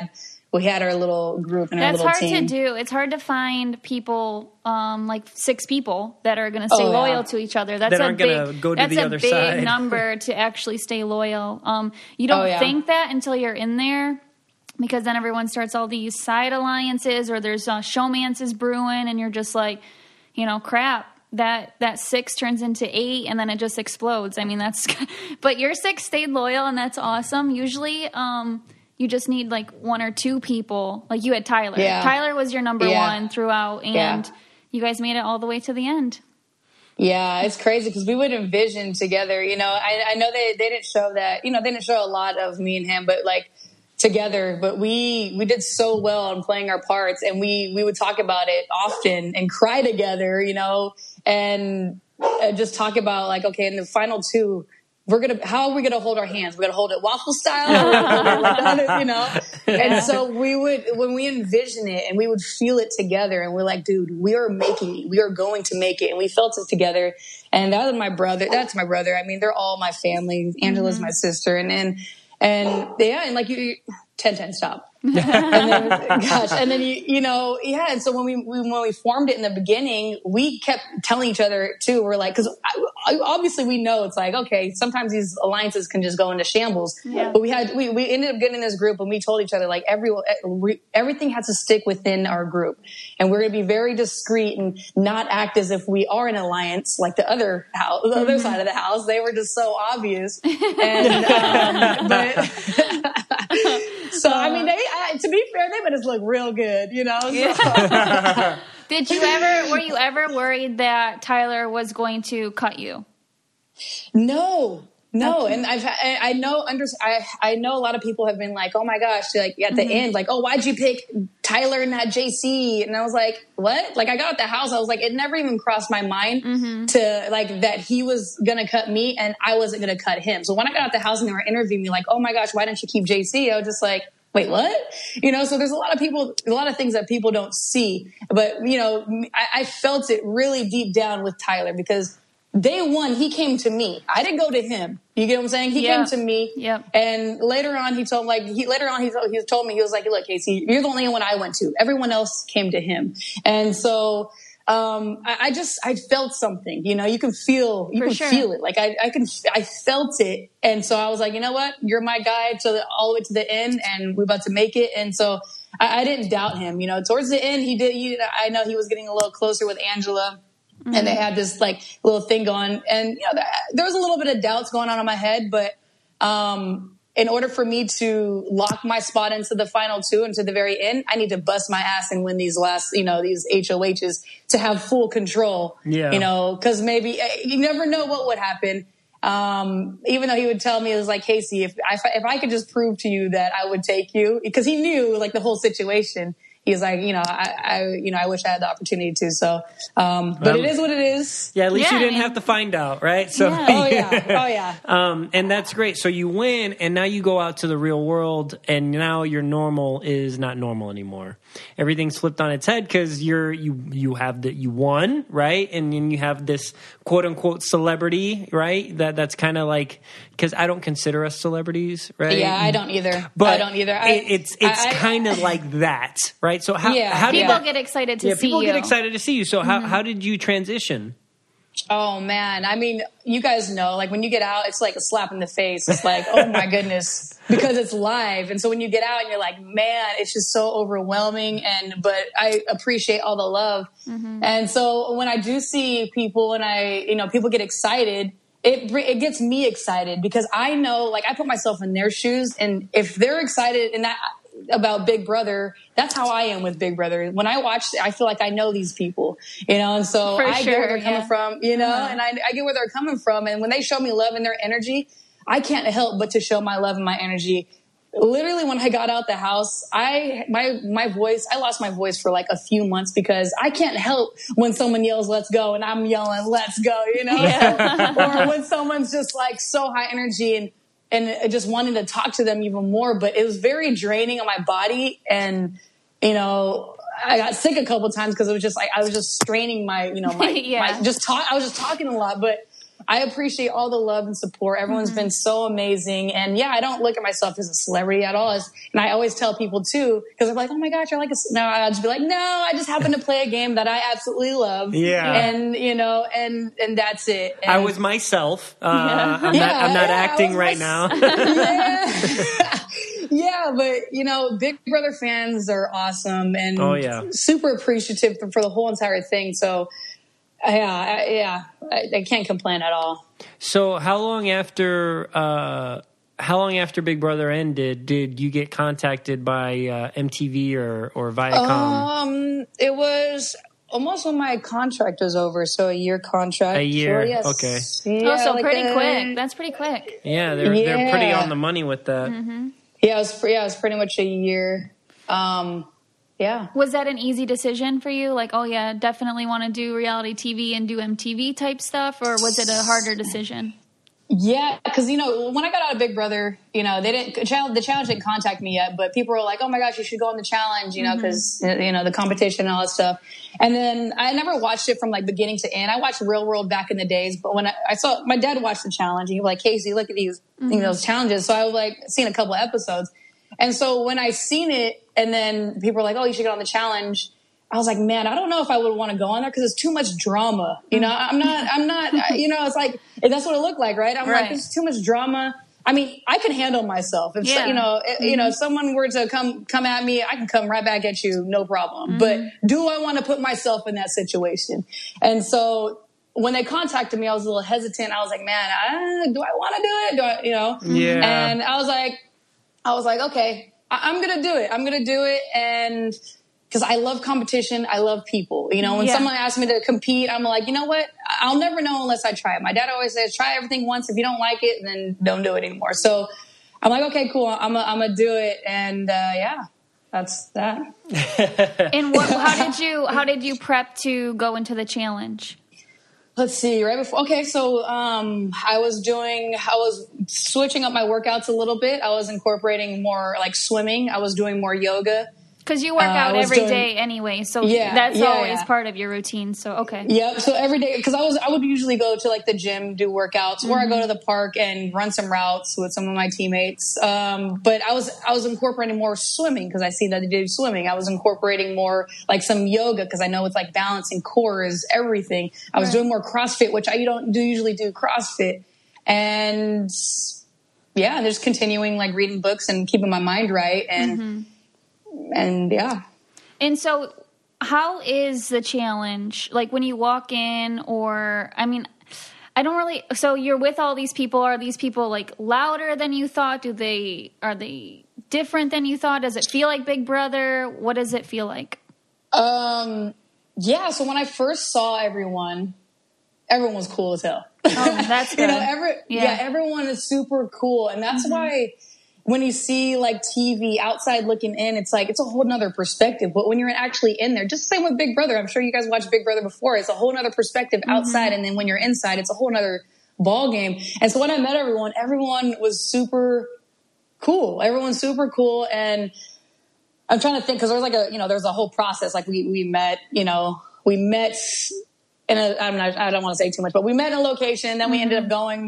we had our little group and our little team. That's hard to do. It's hard to find people, like 6 people that are going to stay loyal to each other. That's a big number to actually stay loyal. You don't think that until you're in there, because then everyone starts all these side alliances, or there's showmances brewing, and you're just like, crap. That 6 turns into 8, and then it just explodes. I mean, but your 6 stayed loyal, and that's awesome. Usually, you just need like 1 or 2 people. Like you had Tyler. Yeah. Tyler was your number 1 throughout, and you guys made it all the way to the end. Yeah, it's crazy because we would envision together. I know they didn't show that. They didn't show a lot of me and him, but like together. But we did so well in playing our parts, and we would talk about it often and cry together. And just talk about like, okay, in the final 2. How are we gonna hold our hands? We're gonna hold it waffle style, And so when we envision it and we would feel it together, and we're like, dude, we are making it. We are going to make it, and we felt it together. And that was my brother. That's my brother. I mean, they're all my family. Angela's my sister, and like you, 10 stop. And then, and so when we formed it in the beginning, we kept telling each other too. We're like, because obviously we know it's like, okay, sometimes these alliances can just go into shambles. Yeah. But we ended up getting in this group, and we told each other like everything has to stick within our group, and we're going to be very discreet and not act as if we are an alliance like the other house, the other side of the house. They were just so obvious, and So, I mean, to be fair, they made us look real good, So. Yeah. Were you ever worried that Tyler was going to cut you? No. And I know a lot of people have been like, oh my gosh, like at the end, like, oh, why'd you pick Tyler and not JC? And I was like, what? Like I got out the house. I was like, it never even crossed my mind to like that he was going to cut me and I wasn't going to cut him. So when I got out the house and they were interviewing me like, oh my gosh, why didn't you keep JC? I was just like, wait, what? So there's a lot of things that people don't see, but I felt it really deep down with Tyler because day 1, he came to me. I didn't go to him. You get what I'm saying? He came to me. Yep. And later on, he told me, he was like, look, Casey, you're the only one I went to. Everyone else came to him. And so, I felt something, you can feel it. Like I felt it. And so I was like, you know what? You're my guy all the way to the end, and we're about to make it. And so I didn't doubt him, towards the end, I know he was getting a little closer with Angela. And they had this like little thing going, and there was a little bit of doubts going on in my head, but in order for me to lock my spot into the final 2 and to the very end, I need to bust my ass and win these last, these HOHs to have full control. Yeah. Because maybe you never know what would happen. Even though he would tell me, it was like, Casey, if I could just prove to you that I would take you, because he knew like the whole situation. He's like, I wish I had the opportunity to. So, but it is what it is. Yeah, at least you didn't have to find out, right? So, Oh yeah. And that's great. So you win, and now you go out to the real world, and now your normal is not normal anymore. Everything's flipped on its head because you won, right? And then you have this quote unquote celebrity, right? That's kind of like, because I don't consider us celebrities, right? Yeah, I don't either. It's kind of like that, right? So how people get excited to see you. People get excited to see you. So how did you transition? Oh man. I mean, you guys know, like when you get out, it's like a slap in the face. It's like, oh my goodness, because it's live. And so when you get out and you're like, man, it's just so overwhelming. But I appreciate all the love. Mm-hmm. And so when I do see people and people get excited, it gets me excited because I know, like I put myself in their shoes, and if they're excited about Big Brother, that's how I am with Big Brother. When I watch, I feel like I know these people, and so I get where they're coming from, and I get where they're coming from. And when they show me love and their energy, I can't help but to show my love and my energy. Literally, when I got out the house, my voice, I lost my voice for like a few months because I can't help when someone yells, let's go, and I'm yelling, let's go, or when someone's just like so high energy and just wanting to talk to them even more. But it was very draining on my body. And, I got sick a couple of times because it was just like, I was just straining my, I was just talking a lot. But I appreciate all the love and support. Everyone's been so amazing. And yeah, I don't look at myself as a celebrity at all. And I always tell people too, because they're like, oh my gosh, you're like no, I'll just be like, no, I just happen to play a game that I absolutely love. Yeah. And, and that's it. And I was myself. I'm not acting right now. Yeah, but Big Brother fans are awesome and super appreciative for the whole entire thing. So I can't complain at all. So how long after Big Brother ended did you get contacted by MTV or Viacom? It was almost when my contract was over, so a year contract. A year, so, yes. Okay. Yeah, so like pretty quick. That's pretty quick. Yeah, they're pretty on the money with that. Mm-hmm. Yeah, it was pretty much a year. Yeah. Was that an easy decision for you? Like, oh yeah, definitely want to do reality TV and do MTV type stuff, or was it a harder decision? Yeah, because when I got out of Big Brother, the challenge didn't contact me yet, but people were like, "Oh my gosh, you should go on the challenge," because the competition and all that stuff. And then I never watched it from like beginning to end. I watched Real World back in the days, but when I saw my dad watched the challenge, and he was like, "Casey, look at these those challenges." So I was like, seen a couple of episodes, and so when I seen it, and then people were like, "Oh, you should get on the challenge." I was like, man, I don't know if I would want to go on there because it's too much drama. I'm not, it's like, that's what it looked like, right? I'm like, there's too much drama. I mean, I can handle myself. If, if someone were to come at me, I can come right back at you, no problem. But do I want to put myself in that situation? And so when they contacted me, I was a little hesitant. I was like, man, do I want to do it? Yeah. And I was like, okay, I'm going to do it. I'm going to do it. And because I love competition. I love people. When someone asks me to compete, I'm like, you know what? I'll never know unless I try it. My dad always says, try everything once. If you don't like it, then don't do it anymore. So I'm like, okay, cool. I'm going to do it. And that's that. And how did you prep to go into the challenge? Let's see, right before. Okay. So, I was switching up my workouts a little bit. I was incorporating more like swimming. I was doing more yoga. Because you work out every day anyway, so that's always part of your routine. So okay. Yep. So every day, because I would usually go to like the gym, do workouts, or I go to the park and run some routes with some of my teammates. But I was incorporating more swimming because I see that they do swimming. I was incorporating more like some yoga because I know it's like balancing core is everything. I was doing more CrossFit, which I don't usually do CrossFit, and just continuing like reading books and keeping my mind right and. And And so how is the challenge? Like when you walk in so you're with all these people. Are these people like louder than you thought? Are they different than you thought? Does it feel like Big Brother? What does it feel like? So when I first saw everyone was cool as hell. Oh, that's good. Everyone is super cool. And that's why when you see like TV outside looking in, it's like, it's a whole nother perspective. But when you're actually in there, just the same with Big Brother. I'm sure you guys watched Big Brother before. It's a whole nother perspective outside. And then when you're inside, it's a whole nother ball game. And so when I met everyone was super cool. Everyone's super cool. And I'm trying to think, cause there's like there's a whole process. Like we met in I don't want to say too much, but we met in a location. Then we ended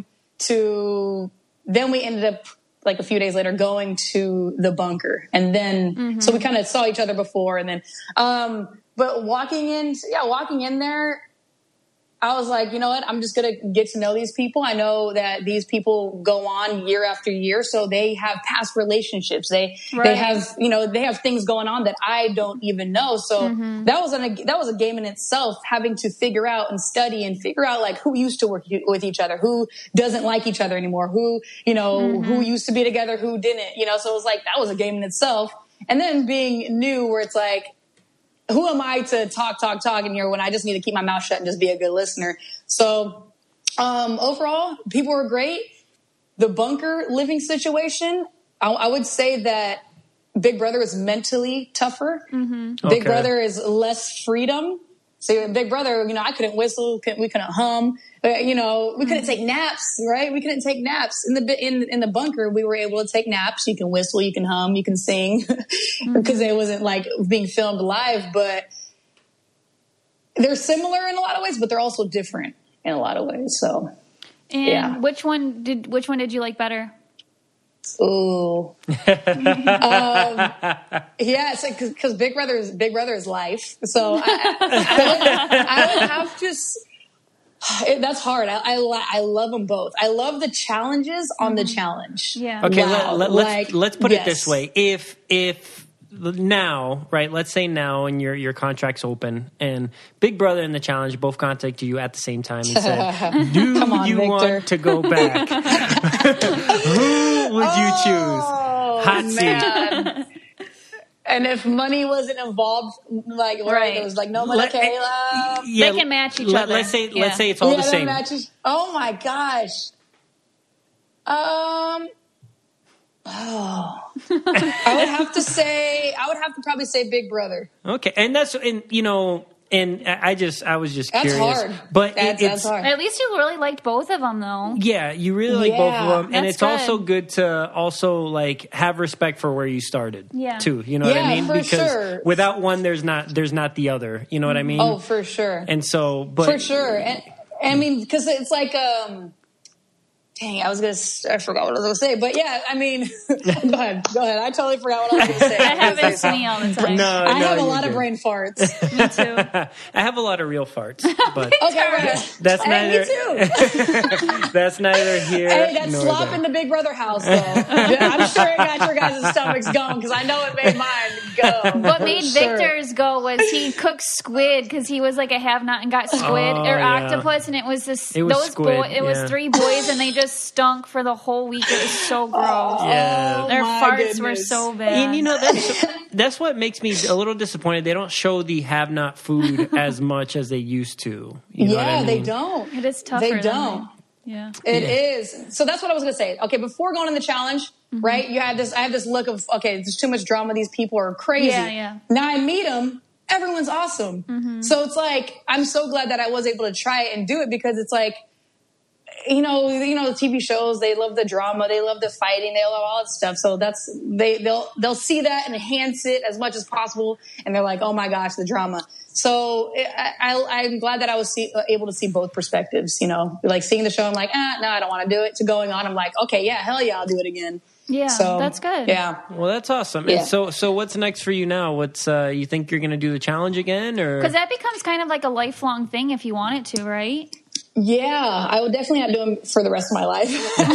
up like a few days later going to the bunker. And then, so we kind of saw each other before and then, but walking in there, I was like, you know what? I'm just going to get to know these people. I know that these people go on year after year. So they have past relationships. They have, they have things going on that I don't even know. So that was a game in itself, having to figure out and study and figure out like who used to work with each other, who doesn't like each other anymore, who used to be together, who didn't, so it was like, that was a game in itself. And then being new where it's like, who am I to talk in here when I just need to keep my mouth shut and just be a good listener? So, overall, people were great. The bunker living situation, I would say that Big Brother is mentally tougher. Big Brother is less freedom. So Big Brother, I couldn't whistle, we couldn't hum, we couldn't take naps, right? We couldn't take naps in the bunker. We were able to take naps. You can whistle, you can hum, you can sing because it wasn't like being filmed live, but they're similar in a lot of ways, but they're also different in a lot of ways. And which one did you like better? Ooh. Yeah, because Big Brother is life. So I would have to. That's hard. I love them both. I love the challenges on the challenge. Yeah. Okay, Wow. let's put it this way. If now, right, let's say now and your contract's open and Big Brother and the challenge both contacted you at the same time and said, do you Victor. want to go back? Who would you choose? Hot seat. And if money wasn't involved, like it was like no money, okay, yeah, they can match each other. Let's say it's all the same. Oh my gosh. I would have to probably say Big Brother. Okay, and I was just That's curious. hard. But that's hard. At least you really liked both of them, though. Yeah, you really like both of them, and That's it's also good to also like have respect for where you started. Yeah. Too. You know what I mean? For because sure. without one, there's not the other. You know what I mean? Oh, for sure. And so, but for sure, and I mean, because it's like dang, I forgot what I was going to say, but yeah, I mean, go ahead. I totally forgot what I was going to say. That happens to me all the time. I have a lot of brain farts. Me too. I have a lot of real farts, but Okay, right. that's neither. Me too. That's neither here. Hey, that nor slop there. in the Big Brother house, though. I'm sure it got your guys' stomachs going because I know it made mine go. What made Victor's go was he cooked squid because he was like a have-not and got squid or octopus, and it was squid, it was 3 boys, and they just stunk for the whole week. It was so gross. Yeah. Their farts goodness. were so bad. And that's what makes me a little disappointed. They don't show the have-not food as much as they used to. You know what I mean? They don't. It is tougher. They don't. Yeah. It is. So that's what I was going to say. Okay, before going on the challenge, right, I have this look of, okay, there's too much drama. These people are crazy. Yeah. Now I meet them. Everyone's awesome. So it's like, I'm so glad that I was able to try it and do it because it's like, the TV shows, they love the drama, they love the fighting, they love all that stuff. So they'll see that and enhance it as much as possible. And they're like, oh my gosh, the drama. So I'm glad that I was able to see both perspectives, like seeing the show. I'm like, no, I don't want to do it. To going on, I'm like, okay, yeah, hell yeah, I'll do it again. Yeah, so, that's good. Yeah. Well, that's awesome. Yeah. And so what's next for you now? What's you think you're going to do the challenge again, or because that becomes kind of like a lifelong thing if you want it to, right? Yeah, I would definitely not do them for the rest of my life.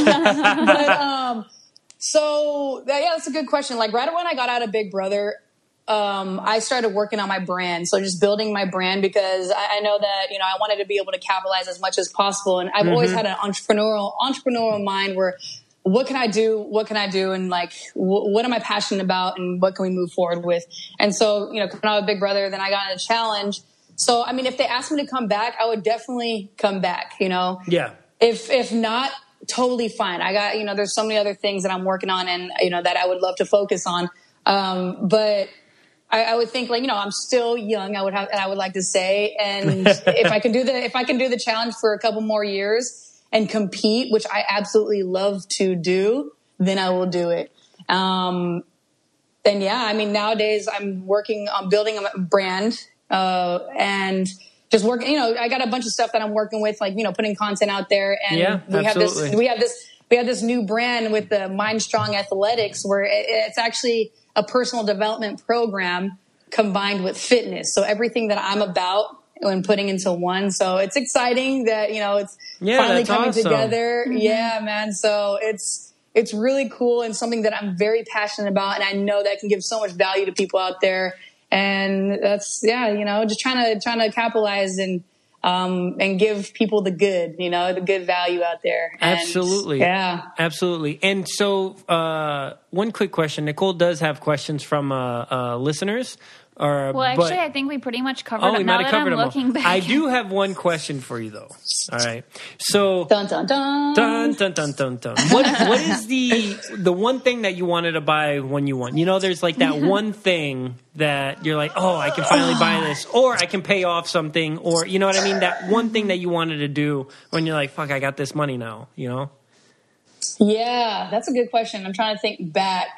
That's a good question. Like right when I got out of Big Brother, I started working on my brand. So just building my brand because I know that, I wanted to be able to capitalize as much as possible. And I've always had an entrepreneurial mind where what can I do? And like, what am I passionate about and what can we move forward with? And so, coming out of Big Brother, then I got in a challenge. So, I mean, if they asked me to come back, I would definitely come back, Yeah. If not, totally fine. I got, there's so many other things that I'm working on and, that I would love to focus on. But I would think like, I'm still young. I would like to say, and if I can do the challenge for a couple more years and compete, which I absolutely love to do, then I will do it. Then yeah, I mean, nowadays I'm working on building a brand. And just working, I got a bunch of stuff that I'm working with, like, putting content out there. And we have this new brand with the Mind Strong Athletics where it's actually a personal development program combined with fitness. So everything that I'm about when putting into one. So it's exciting that, it's finally coming together. Mm-hmm. Yeah, man. So it's really cool and something that I'm very passionate about. And I know that can give so much value to people out there. And that's, just trying to capitalize and give people the good, the good value out there. And absolutely. Yeah. Absolutely. And so, one quick question. Nicole does have questions from, listeners. I think we pretty much covered them. Now that I'm looking back. I do have one question for you, though. All right. So, dun dun dun dun dun dun dun dun. What is the one thing that you wanted to buy when you won? There's like that one thing that you're like, oh, I can finally buy this, or I can pay off something, or you know what I mean? That one thing that you wanted to do when you're like, fuck, I got this money now. Yeah, that's a good question. I'm trying to think back.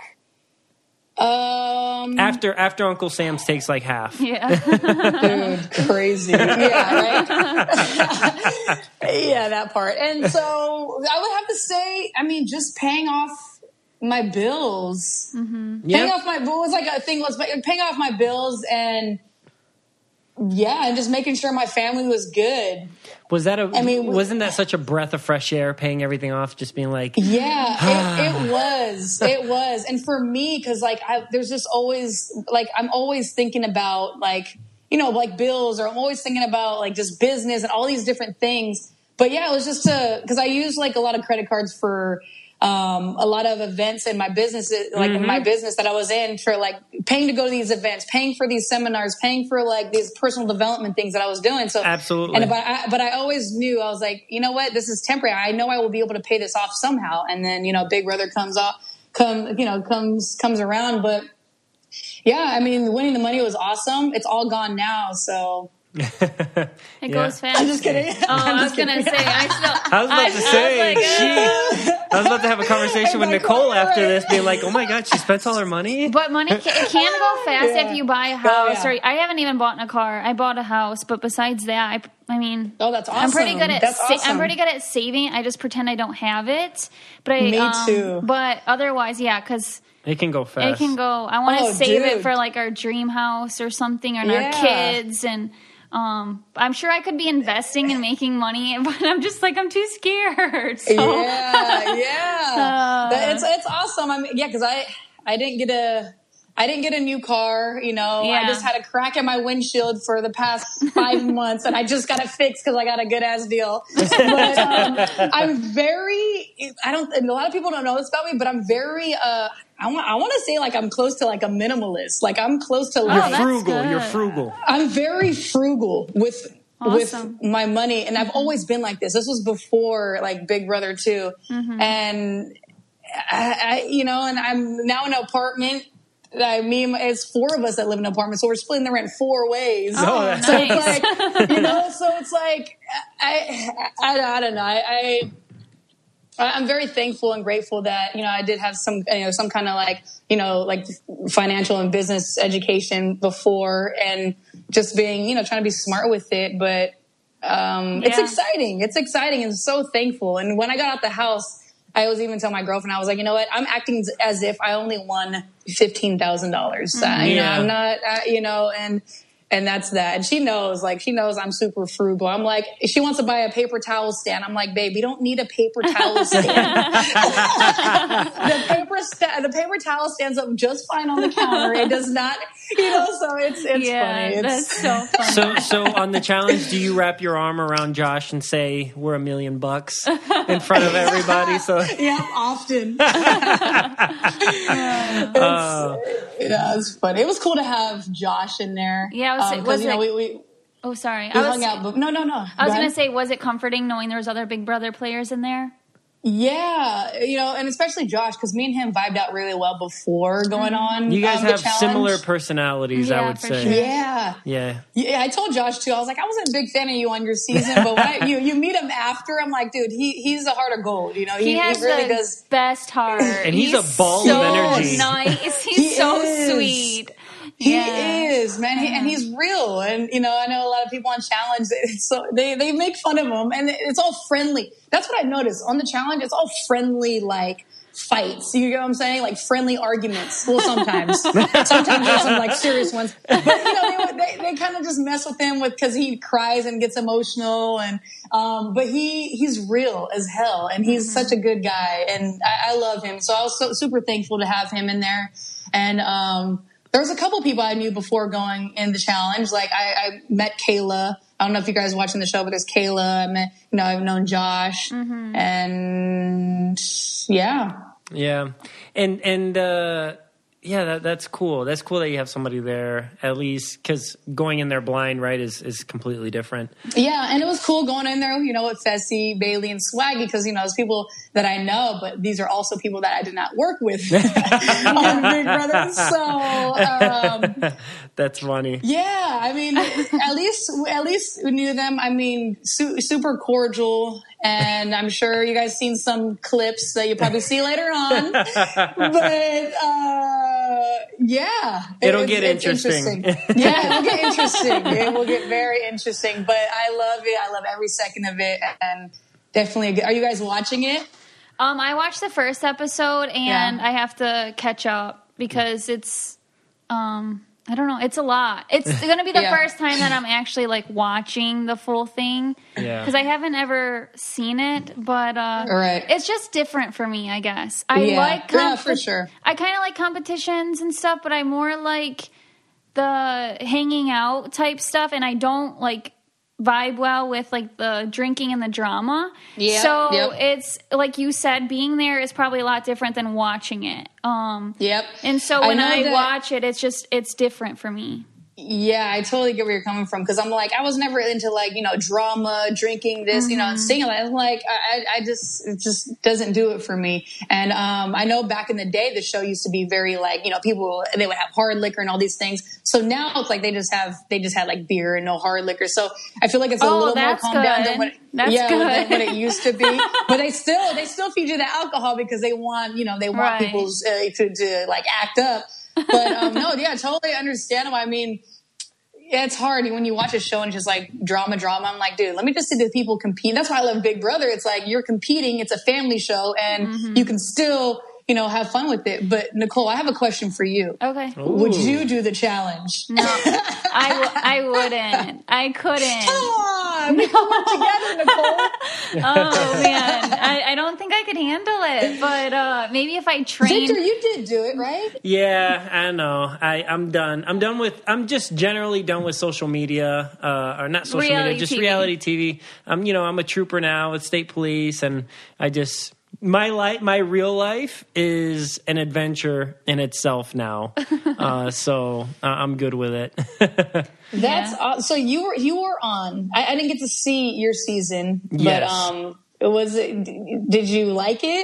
After Uncle Sam's takes like half. Yeah. Dude, crazy. Yeah, right? Yeah, that part. And so I would have to say, I mean, just paying off my bills. Mm-hmm. Paying off my bills, like a thing was paying off my bills and and just making sure my family was good. Wasn't that such a breath of fresh air, paying everything off, just being like, it was. And for me, because like there's just always like I'm always thinking about like, you know, like bills, or I'm always thinking about like just business and all these different things. But yeah, it was just because I use like a lot of credit cards for a lot of events in my business, like in my business that I was in, for like paying to go to these events, paying for these seminars, paying for like these personal development things that I was doing. So absolutely. But I always knew, I was like, you know what, this is temporary. I know I will be able to pay this off somehow. And then, you know, Big Brother comes around. But yeah, I mean, winning the money was awesome. It's all gone now. So it goes fast. I'm just kidding. I was gonna say. I was about to have a conversation with Nicole after this, being like, "Oh my God, she spent all her money." But money can go fast if you buy a house. Or I haven't even bought a car. I bought a house, but besides that, I mean, that's awesome. I'm pretty good I'm pretty good at saving. I just pretend I don't have it. But Me too. But otherwise, because it can go fast. It can go. I want to save it for like our dream house or something, and our kids and. I'm sure I could be investing and making money, but I'm just like, I'm too scared. So. It's awesome. I mean, because I didn't get a new car, you know. I just had a crack in my windshield for the past 5 months, and I just got it fixed because I got a good ass deal. But I'm very, a lot of people don't know this about me, but I'm very, I want to say like I'm close to like a minimalist. Like I'm close to like You're frugal. I'm very frugal with my money, and I've always been like this. This was before like Big Brother 2, and I and I'm now in an apartment. It's 4 of us that live in an apartment, so we're splitting the rent 4 ways. Oh, nice. So it's like, so it's like I don't know. I'm very thankful and grateful that, I did have some kind of like financial and business education before, and just being, trying to be smart with it. But it's exciting. It's exciting, and so thankful. And when I got out the house, I was even telling my girlfriend, I was like, you know what? I'm acting as if I only won $15,000. I'm not, and that's that. And she knows I'm super frugal. I'm like, she wants to buy a paper towel stand. I'm like, babe, we don't need a paper towel stand. The paper towel stands up just fine on the counter. It does not, so it's funny. That's so funny. So on the challenge, do you wrap your arm around Josh and say, we're $1 million in front of everybody? So yeah, often. It's funny. It was cool to have Josh in there. Yeah, was it? Oh, sorry. We hung out. But no. I was going to say, was it comforting knowing there was other Big Brother players in there? Yeah, and especially Josh, because me and him vibed out really well before going on. You guys have similar personalities, I would say. Sure. Yeah. I told Josh too. I was like, I wasn't a big fan of you on your season, but when you meet him after, I'm like, dude, he's a heart of gold. He really does best heart, and he's a ball of energy. Nice. He's so sweet. He is, man, and he's real. And I know a lot of people on Challenge, so they make fun of him, and it's all friendly. That's what I noticed on the Challenge. It's all friendly, like fights. You know what I'm saying? Like friendly arguments. Well, sometimes there's some like serious ones. But they kind of just mess with him because he cries and gets emotional, and but he's real as hell, and he's such a good guy, and I love him. So I was super thankful to have him in there, and there was a couple people I knew before going in the challenge. Like I met Kayla. I don't know if you guys are watching the show, but there's Kayla. I met, I've known Josh, and yeah. And that's cool. That's cool that you have somebody there, at least, because going in there blind, right, is completely different. Yeah, and it was cool going in there, with Fessy, Bailey, and Swaggy, because, it's people that I know, but these are also people that I did not work with on Big Brother. So that's funny. Yeah, I mean, at least we knew them. I mean, super cordial. And I'm sure you guys seen some clips that you'll probably see later on. But Yeah. It'll get interesting. Yeah, it'll get interesting. It will get very interesting. But I love it. I love every second of it. And definitely, are you guys watching it? I watched the first episode, and I have to catch up because it's, I don't know, it's a lot. It's going to be the first time that I'm actually like watching the full thing because I haven't ever seen it, but it's just different for me, I guess. I like for sure. I kind of like competitions and stuff, but I more like the hanging out type stuff, and I don't like vibe well with like the drinking and the drama. It's like you said, being there is probably a lot different than watching it. And so when I watch it, it's different for me. Yeah, I totally get where you're coming from because I'm like, I was never into like, drama, drinking this, and singing. I'm like, it just doesn't do it for me. And I know back in the day, the show used to be very like, people, they would have hard liquor and all these things. So now it's like they just had like beer and no hard liquor. So I feel like it's a little more calmed down than what it used to be. But they still feed you the alcohol because they want, people to like act up. But I totally understand. I mean, it's hard when you watch a show and just like drama. I'm like, dude, let me just see the people compete. That's why I love Big Brother. It's like you're competing. It's a family show, and you can still, have fun with it. But Nicole, I have a question for you. Okay. Ooh. Would you do the challenge? No, I wouldn't. I couldn't. Come on, we can work together, Nicole. Oh man, I don't think I could handle it. But maybe if I trained. Victor, you did do it, right? Yeah, I know. I'm done. I'm just generally done with social media, or not social media, just reality TV. I'm a trooper now with state police, and my real life is an adventure in itself now. So I'm good with it. That's awesome. So you were on. I didn't get to see your season, but did you like it?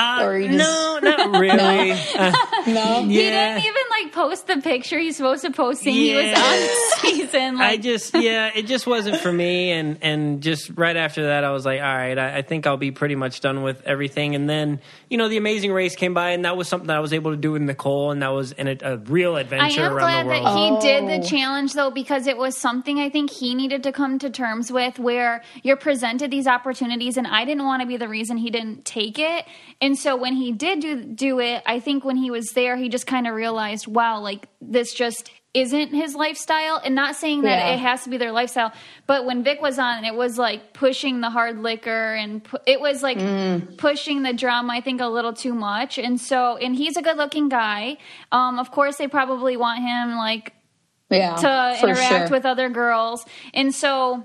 No, not really. No. He didn't even like post the picture he's supposed to post saying he was on season. Like. It just wasn't for me. And just right after that, I was like, all right, I think I'll be pretty much done with everything. And then, The Amazing Race came by, and that was something that I was able to do with Nicole, and that was a real adventure around the world. I am glad that he did the challenge, though, because it was something I think he needed to come to terms with, where you're presented these opportunities, and I didn't want to be the reason he didn't take it. And so when he did do it, I think when he was there, he just kind of realized, wow, like this just isn't his lifestyle. And not saying that it has to be their lifestyle, but when Vic was on, it was like pushing the hard liquor and it was like pushing the drama, I think, a little too much. And he's a good looking guy. Of course, they probably want him like to interact with other girls. And so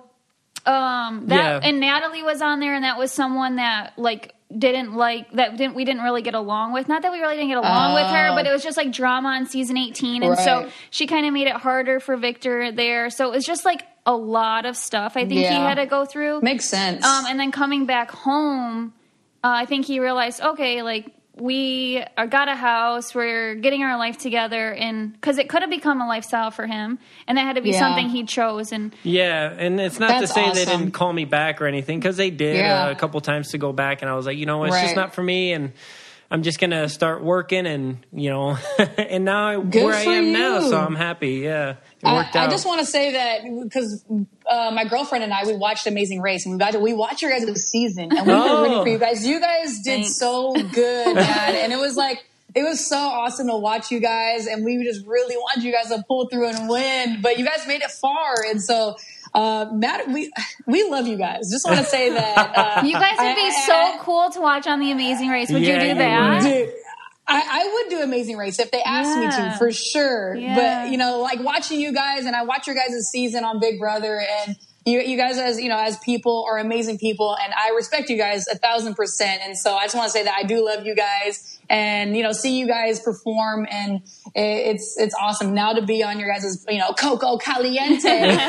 and Natalie was on there, and that was someone that like we didn't really get along with. Not that we really didn't get along with her, but it was just like drama on season 18, and so she kind of made it harder for Victor there. So it was just like a lot of stuff I think he had to go through. Makes sense. And then coming back home, I think he realized, okay, like we got a house, we're getting our life together, and because it could have become a lifestyle for him, and that had to be something he chose. And and it's not to say they didn't call me back or anything, because they did a couple times to go back, and I was like, it's just not for me, and I'm just gonna start working, and and now where I am now, so I'm happy. It worked out. I just want to say that because my girlfriend and I, we watched Amazing Race, and we watched your guys' season, and we were rooting for you guys. You guys did so good, man, and it was so awesome to watch you guys, and we just really wanted you guys to pull through and win, but you guys made it far, and so. Matt, we love you guys. Just want to say that you guys would be so cool to watch on The Amazing Race. Would you do that? Dude, I would do Amazing Race if they asked me to, for sure. Yeah. But like watching you guys, and I watch your guys' season on Big Brother, and you guys as people are amazing people, and I respect you guys 1,000%. And so I just want to say that I do love you guys. And, see you guys perform, and it's awesome now to be on your guys' Coco Caliente.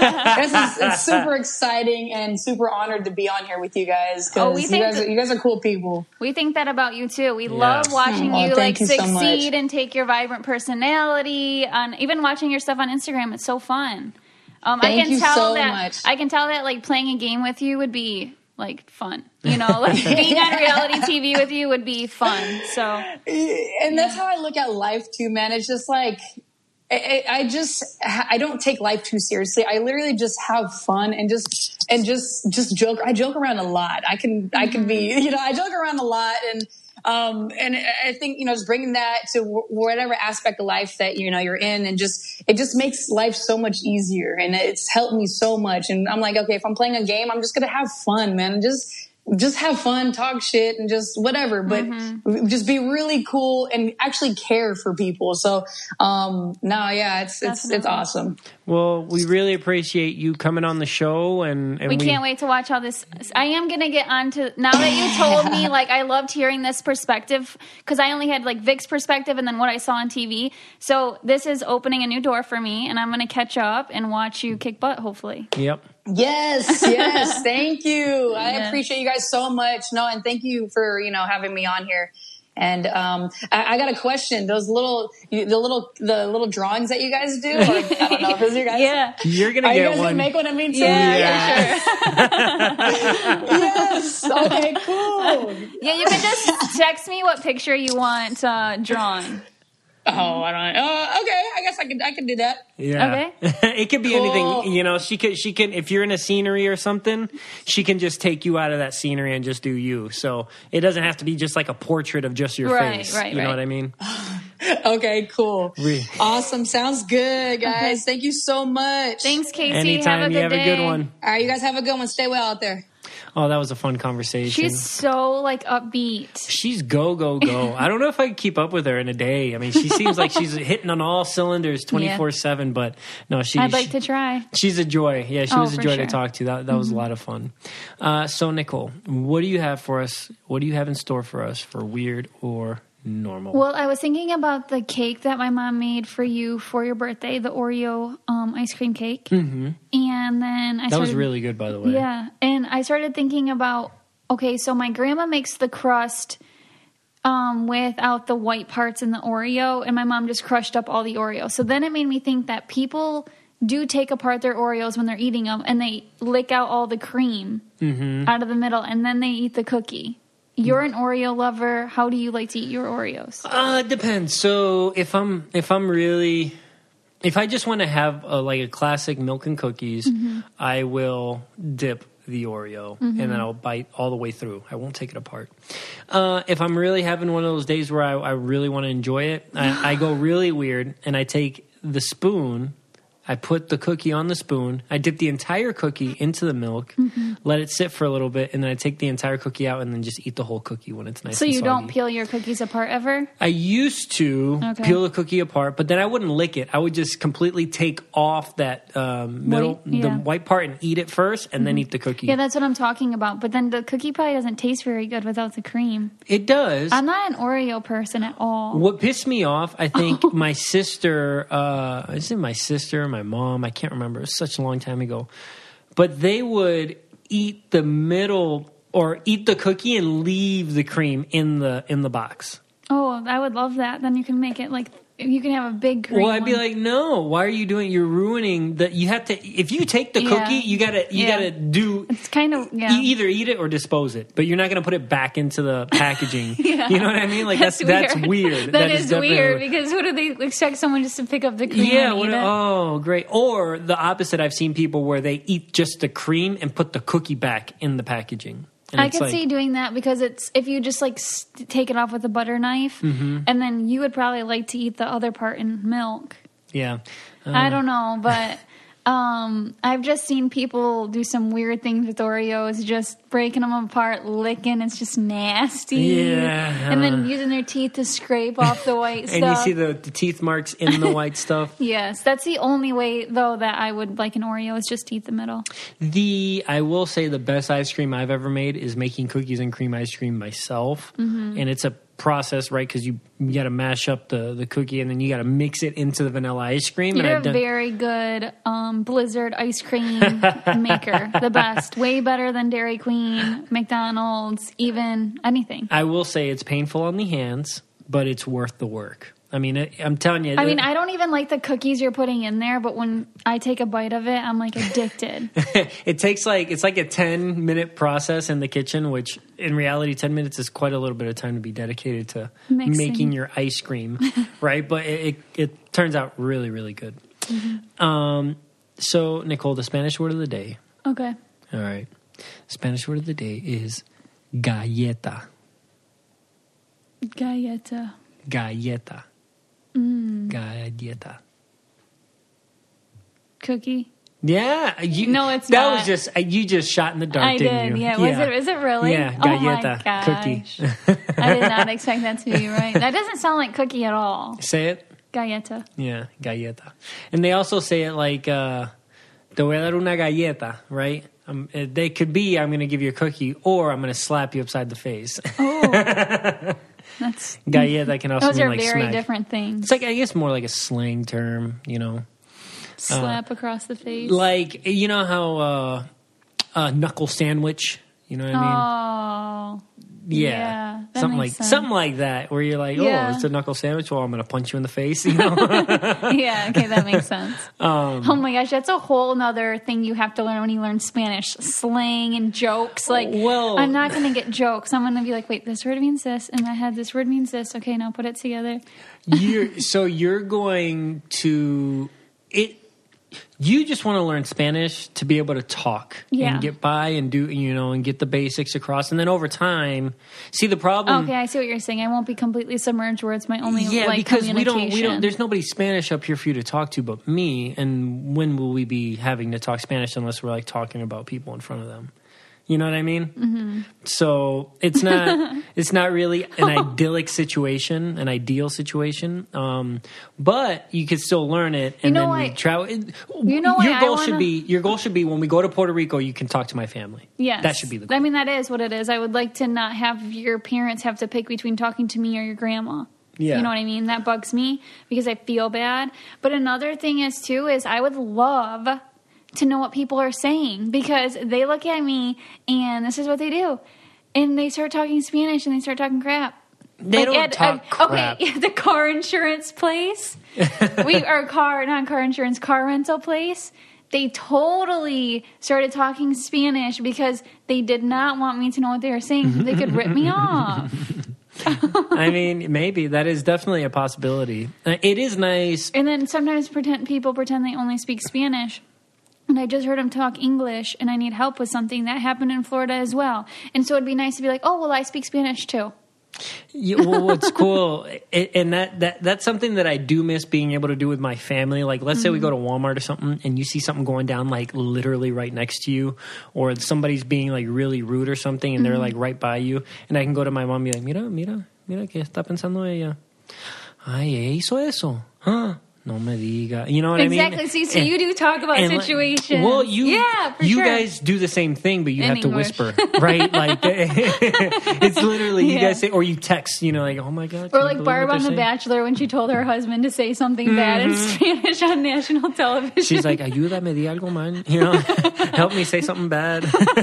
It's super exciting and super honored to be on here with you guys. Because you guys are cool people. We think that about you too. We love watching you succeed and take your vibrant personality on, even watching your stuff on Instagram. It's so fun. Thank you so much. I can tell that like playing a game with you would be like fun. You know, like being on reality TV with you would be fun. So, and that's how I look at life too, man. It's just like, I don't take life too seriously. I literally just have fun and just joke. I joke around a lot. I can be, you know, I joke around a lot, and I think, you know, just bringing that to whatever aspect of life that, you know, you're in, and it just makes life so much easier, and it's helped me so much. And I'm like, okay, if I'm playing a game, I'm just going to have fun, man. Just have fun, talk shit, and just whatever, but just be really cool and actually care for people. So, it's awesome. Well, we really appreciate you coming on the show, and we can't wait to watch all this. I am going to get onto, now that you told me, like, I loved hearing this perspective, because I only had like Vic's perspective and then what I saw on TV. So this is opening a new door for me, and I'm going to catch up and watch you kick butt, hopefully. Yep. Yes. Thank you. I appreciate you guys so much. No, and thank you for, you know, having me on here. And I got a question. Those the little drawings that you guys do. Like, I don't know if those are you guys. Yeah, you're gonna get one. Are you guys gonna make one of me too? Yeah, sure. Yes. Okay. Cool. Yeah, you can just text me what picture you want drawn. Oh, I don't know. Okay, I guess I can do that. Yeah. Okay. It could be anything, you know, she can, if you're in a scenery or something, she can just take you out of that scenery and just do you. So it doesn't have to be just like a portrait of just your face. Right. You know what I mean? Okay, cool. Awesome. Sounds good, guys. Okay. Thank you so much. Thanks, Casey. Anytime. Have a good one. All right, you guys have a good one. Stay well out there. Oh, that was a fun conversation. She's so, like, upbeat. She's go. I don't know if I could keep up with her in a day. I mean, she seems like she's hitting on all cylinders 24/7, but no, I'd like to try. She's a joy. Yeah, she was a joy to talk to. That was a lot of fun. So, Nicole, what do you have for us? What do you have in store for us for weird or normal? Well, I was thinking about the cake that my mom made for you for your birthday, the Oreo ice cream cake. Mm-hmm. And then that was really good, by the way. Yeah. And I started thinking about, okay, so my grandma makes the crust without the white parts in the Oreo, and my mom just crushed up all the Oreo. So then it made me think that people do take apart their Oreos when they're eating them, and they lick out all the cream out of the middle, and then they eat the cookie. You're an Oreo lover. How do you like to eat your Oreos? Depends. So if I just want to have a classic milk and cookies, I will dip the Oreo and then I'll bite all the way through. I won't take it apart. If I'm really having one of those days where I really want to enjoy it, I go really weird and I take the spoon. I put the cookie on the spoon. I dip the entire cookie into the milk, let it sit for a little bit, and then I take the entire cookie out and then just eat the whole cookie when it's nice and soggy. So you don't peel your cookies apart ever? I used to peel the cookie apart, but then I wouldn't lick it. I would just completely take off that the white part and eat it first and then eat the cookie. Yeah, that's what I'm talking about. But then the cookie probably doesn't taste very good without the cream. It does. I'm not an Oreo person at all. What pissed me off, I think my sister, is it my sister, my mom, I can't remember. It was such a long time ago. But they would eat the middle or eat the cookie and leave the cream in the box. Oh, I would love that. Then you can make it like you can have a big cream. Well, I'd be like, no. Why are you doing? You're ruining the. You have to. If you take the cookie, you gotta do. It's kind of You either eat it or dispose it, but you're not gonna put it back into the packaging. You know what I mean? Like that's weird. That is weird because who do they expect someone just to pick up the cream? Yeah. And eat it? Oh, great. Or the opposite. I've seen people where they eat just the cream and put the cookie back in the packaging. And I could see doing that because it's if you just like take it off with a butter knife, and then you would probably like to eat the other part in milk. Yeah, I don't know, but I've just seen people do some weird things with Oreos, just breaking them apart, licking. It's just nasty. Yeah, and then using their teeth to scrape off the white stuff. And you see the teeth marks in the white stuff. Yes, that's the only way though that I would like an Oreo is just to eat the middle. I will say the best ice cream I've ever made is making cookies and cream ice cream myself, and it's a process, right? Because you got to mash up the cookie and then you got to mix it into the vanilla ice cream. You're a very good Blizzard ice cream maker. The best. Way better than Dairy Queen, McDonald's, even anything. I will say it's painful on the hands, but it's worth the work. I mean, I'm telling you. I mean, I don't even like the cookies you're putting in there, but when I take a bite of it, I'm like addicted. It's like a 10-minute process in the kitchen, which in reality, 10 minutes is quite a little bit of time to be dedicated to making your ice cream, right? But it turns out really, really good. Mm-hmm. So, Nicole, the Spanish word of the day. Okay. All right. Spanish word of the day is galleta. Galleta. Galleta. Galleta. Cookie? Yeah. No, it's that not. Was just, you just shot in the dark, I didn't did, you? yeah. Is it really? Yeah, galleta. Oh my gosh. Cookie. I did not expect that to be right. That doesn't sound like cookie at all. Say it. Galleta. Yeah, galleta. And they also say it like, te voy a dar una galleta, right? They could be, I'm going to give you a cookie, or I'm going to slap you upside the face. Oh. That's galleta can also those mean are like very smack. different things. It's like, I guess, more like a slang term, you know. Slap across the face. Like, you know how knuckle sandwich, you know what I mean? Oh. Yeah, something like that, where you're like, Yeah. oh, it's a knuckle sandwich. Well, I'm going to punch you in the face, you know? Yeah, okay, that makes sense. Oh my gosh, that's a whole nother thing you have to learn when you learn Spanish. Slang and jokes. Like, Well- I'm not going to get jokes. I'm going to be like, wait, this word means this. In my head, this word means this. Okay, now put it together. You're going to... You just want to learn Spanish to be able to talk and get by and do, you know, and get the basics across. And then over time, see the problem. Okay, I see what you're saying. I won't be completely submerged where it's my only because communication. we don't. There's nobody Spanish up here for you to talk to but me. And when will we be having to talk Spanish unless we're like talking about people in front of them? You know what I mean? Mm-hmm. So it's not really an idyllic situation, an ideal situation. But you could still learn it, and then we travel. Your goal should be when we go to Puerto Rico, you can talk to my family. Yes, that should be the goal. I mean, that is what it is. I would like to not have your parents have to pick between talking to me or your grandma. Yeah. You know what I mean? That bugs me because I feel bad. But another thing is I would love to know what people are saying, because they look at me and this is what they do, and they start talking Spanish and they start talking crap. They don't talk crap. Okay, the car insurance place, car rental place. They totally started talking Spanish because they did not want me to know what they were saying. They could rip me off. I mean, maybe that is definitely a possibility. It is nice. And then sometimes people pretend they only speak Spanish. And I just heard him talk English, and I need help with something. That happened in Florida as well. And so it'd be nice to be like, oh, well, I speak Spanish too. Well, what's cool, and that's something that I do miss being able to do with my family. Like, let's say we go to Walmart or something, and you see something going down, like, literally right next to you, or somebody's being, like, really rude or something, and they're, like, right by you. And I can go to my mom and be like, mira, ¿qué está pensando ella? Ay, hizo eso. Huh? No me diga. You know what I mean? Exactly. See, so you do talk about situations. Well, you guys do the same thing, but you have to whisper, right? Like, it's literally, you guys say, or you text, you know, like, oh my God. Or like Barb on The Bachelor when she told her husband to say something bad in Spanish on national television. She's like, ayúdame, di algo, man. You know, help me say something bad.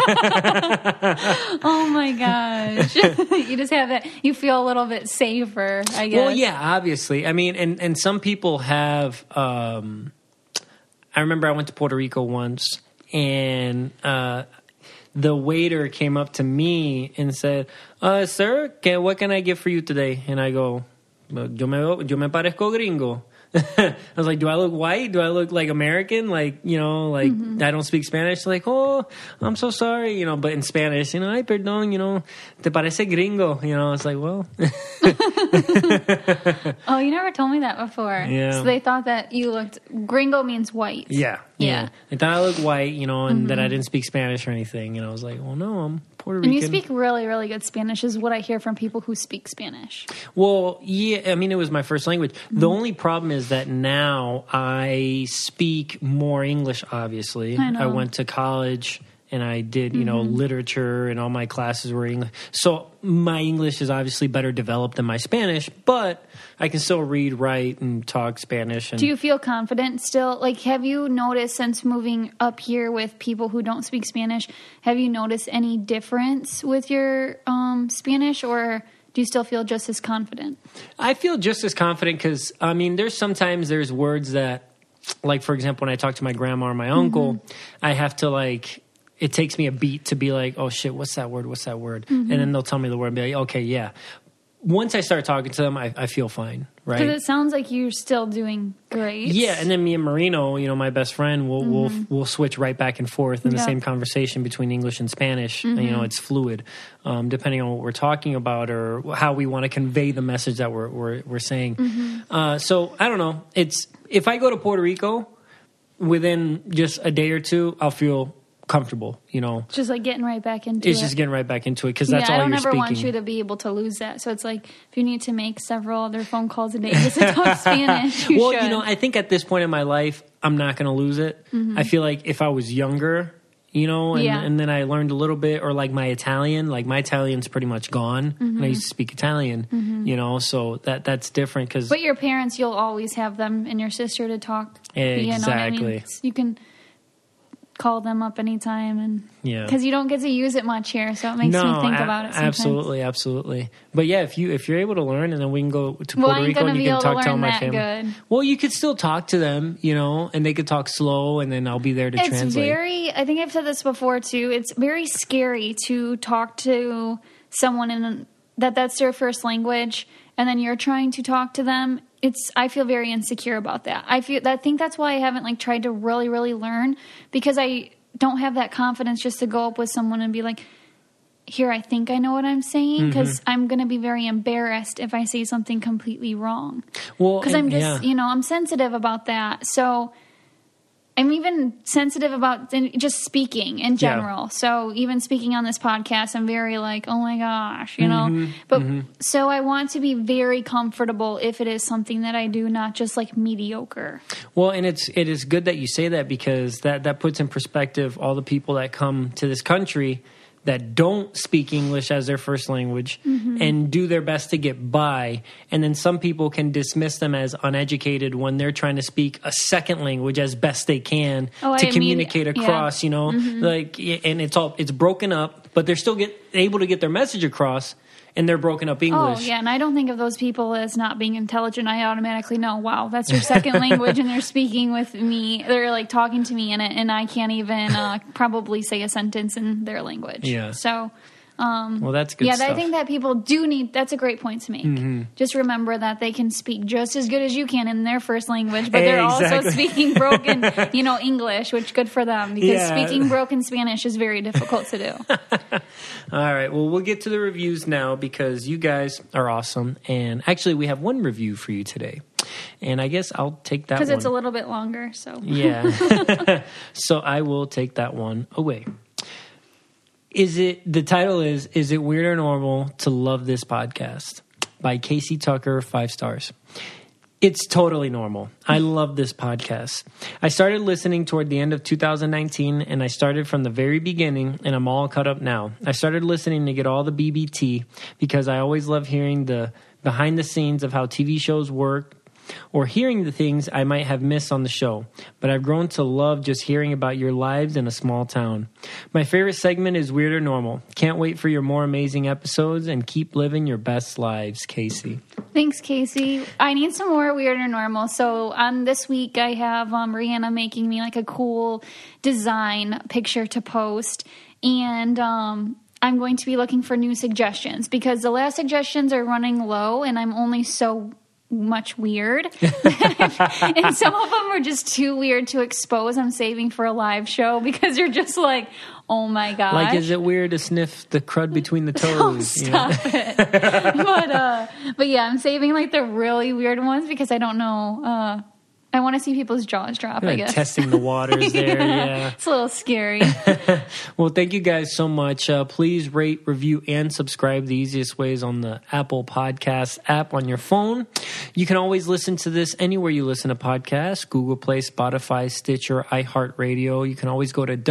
Oh my gosh. You just have that, you feel a little bit safer, I guess. Well, yeah, obviously. I mean, and some people have, I remember I went to Puerto Rico once, and the waiter came up to me and said, sir, what can I get for you today? And I go, yo me parezco gringo. I was like, do I look white? Do I look like American? Like, you know, like I don't speak Spanish. Like, oh, I'm so sorry, you know, but in Spanish, you know, ay, perdón, you know, te parece gringo. You know, it's like, well. Oh, you never told me that before. Yeah. So they thought that you looked, gringo means white. Yeah. They thought I looked white, you know, and that I didn't speak Spanish or anything. And I was like, well, no, I'm Puerto Rican. And you speak really, really good Spanish is what I hear from people who speak Spanish. Well, yeah, I mean, it was my first language. The only problem is that now I speak more English, obviously. I know. I went to college and I did, you know, literature, and all my classes were English. So my English is obviously better developed than my Spanish, but I can still read, write, and talk Spanish. And do you feel confident still? Like, have you noticed since moving up here with people who don't speak Spanish, have you noticed any difference with your Spanish, or do you still feel just as confident? I feel just as confident because, I mean, there's words that, like, for example, when I talk to my grandma or my uncle, I have to, like, it takes me a beat to be like, oh, shit, what's that word? And then they'll tell me the word and be like, okay, yeah. Once I start talking to them, I feel fine, right? Because it sounds like you're still doing great. Yeah, and then me and Marino, my best friend, we'll switch right back and forth in the same conversation between English and Spanish. And, it's fluid, depending on what we're talking about or how we want to convey the message that we're saying. So I don't know. If I go to Puerto Rico, within just a day or two, I'll feel comfortable, It's just like getting right back into it. It's just getting right back into it because that's all you're speaking. I don't ever want you to be able to lose that. So it's like if you need to make several other phone calls a day just to talk Spanish, you should. I think at this point in my life, I'm not going to lose it. I feel like if I was younger, and then I learned a little bit, or like my Italian's pretty much gone. And I used to speak Italian, so that's different. But your parents, you'll always have them and your sister to talk. Exactly. You know what I mean? You can call them up anytime, and because you don't get to use it much here, so it makes me think about it sometimes. Absolutely. But yeah, if you're able to learn, and then we can go to Puerto Rico and you can talk to all my family. Good. Well, you could still talk to them, and they could talk slow, and then I'll be there to translate. I think I've said this before too. It's very scary to talk to someone in that's their first language, and then you're trying to talk to them. I feel very insecure about that. I think that's why I haven't tried to really, really learn, because I don't have that confidence just to go up with someone and be like, here, I think I know what I'm saying, because I'm going to be very embarrassed if I say something completely wrong. Well, because I'm just, I'm sensitive about that. So I'm even sensitive about just speaking in general. Yeah. So even speaking on this podcast, I'm very like, oh my gosh, But so I want to be very comfortable if it is something that I do, not just like mediocre. Well, and it is good that you say that, because that puts in perspective all the people that come to this country that don't speak English as their first language and do their best to get by. And then some people can dismiss them as uneducated when they're trying to speak a second language as best they can to communicate across, and it's broken up, but they're still able to get their message across, and they're broken up English. Oh, yeah, and I don't think of those people as not being intelligent. I automatically know, wow, that's your second language, and they're speaking with me. They're, talking to me in it, and I can't even probably say a sentence in their language. Yeah. So, well, that's good stuff. I think that people do need, that's a great point to make. Just remember that they can speak just as good as you can in their first language, but they're also speaking broken, English, which good for them, because speaking broken Spanish is very difficult to do. All right. Well, we'll get to the reviews now, because you guys are awesome. And actually, we have one review for you today. And I guess I'll take that one. Because it's a little bit longer, so. Yeah. So I will take that one away. The title is it weird or normal to love this podcast? By Casey Tucker, 5 stars. It's totally normal. I love this podcast. I started listening toward the end of 2019, and I started from the very beginning, and I'm all caught up now. I started listening to get all the BBT, because I always love hearing the behind the scenes of how TV shows work, or hearing the things I might have missed on the show. But I've grown to love just hearing about your lives in a small town. My favorite segment is Weird or Normal. Can't wait for your more amazing episodes, and keep living your best lives, Casey. Thanks, Casey. I need some more Weird or Normal. So on this week, I have Rihanna making me a cool design picture to post. And I'm going to be looking for new suggestions, because the last suggestions are running low, and I'm only so much weird. And some of them are just too weird to expose. I'm saving for a live show, because you're just like, oh my gosh. Is it weird to sniff the crud between the toes? Oh, stop it. But yeah, I'm saving the really weird ones, because I don't know. I want to see people's jaws drop, I guess. Testing the waters there, yeah. It's a little scary. Well, thank you guys so much. Please rate, review, and subscribe. The easiest way is on the Apple Podcasts app on your phone. You can always listen to this anywhere you listen to podcasts: Google Play, Spotify, Stitcher, iHeartRadio. You can always go to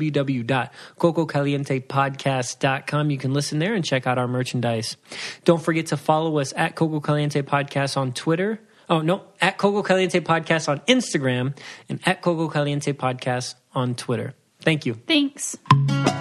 www.cococalientepodcast.com. You can listen there and check out our merchandise. Don't forget to follow us at Coco Caliente Podcast on Twitter. Oh, no, at Coco Caliente Podcast on Instagram, and at Coco Caliente Podcast on Twitter. Thank you. Thanks.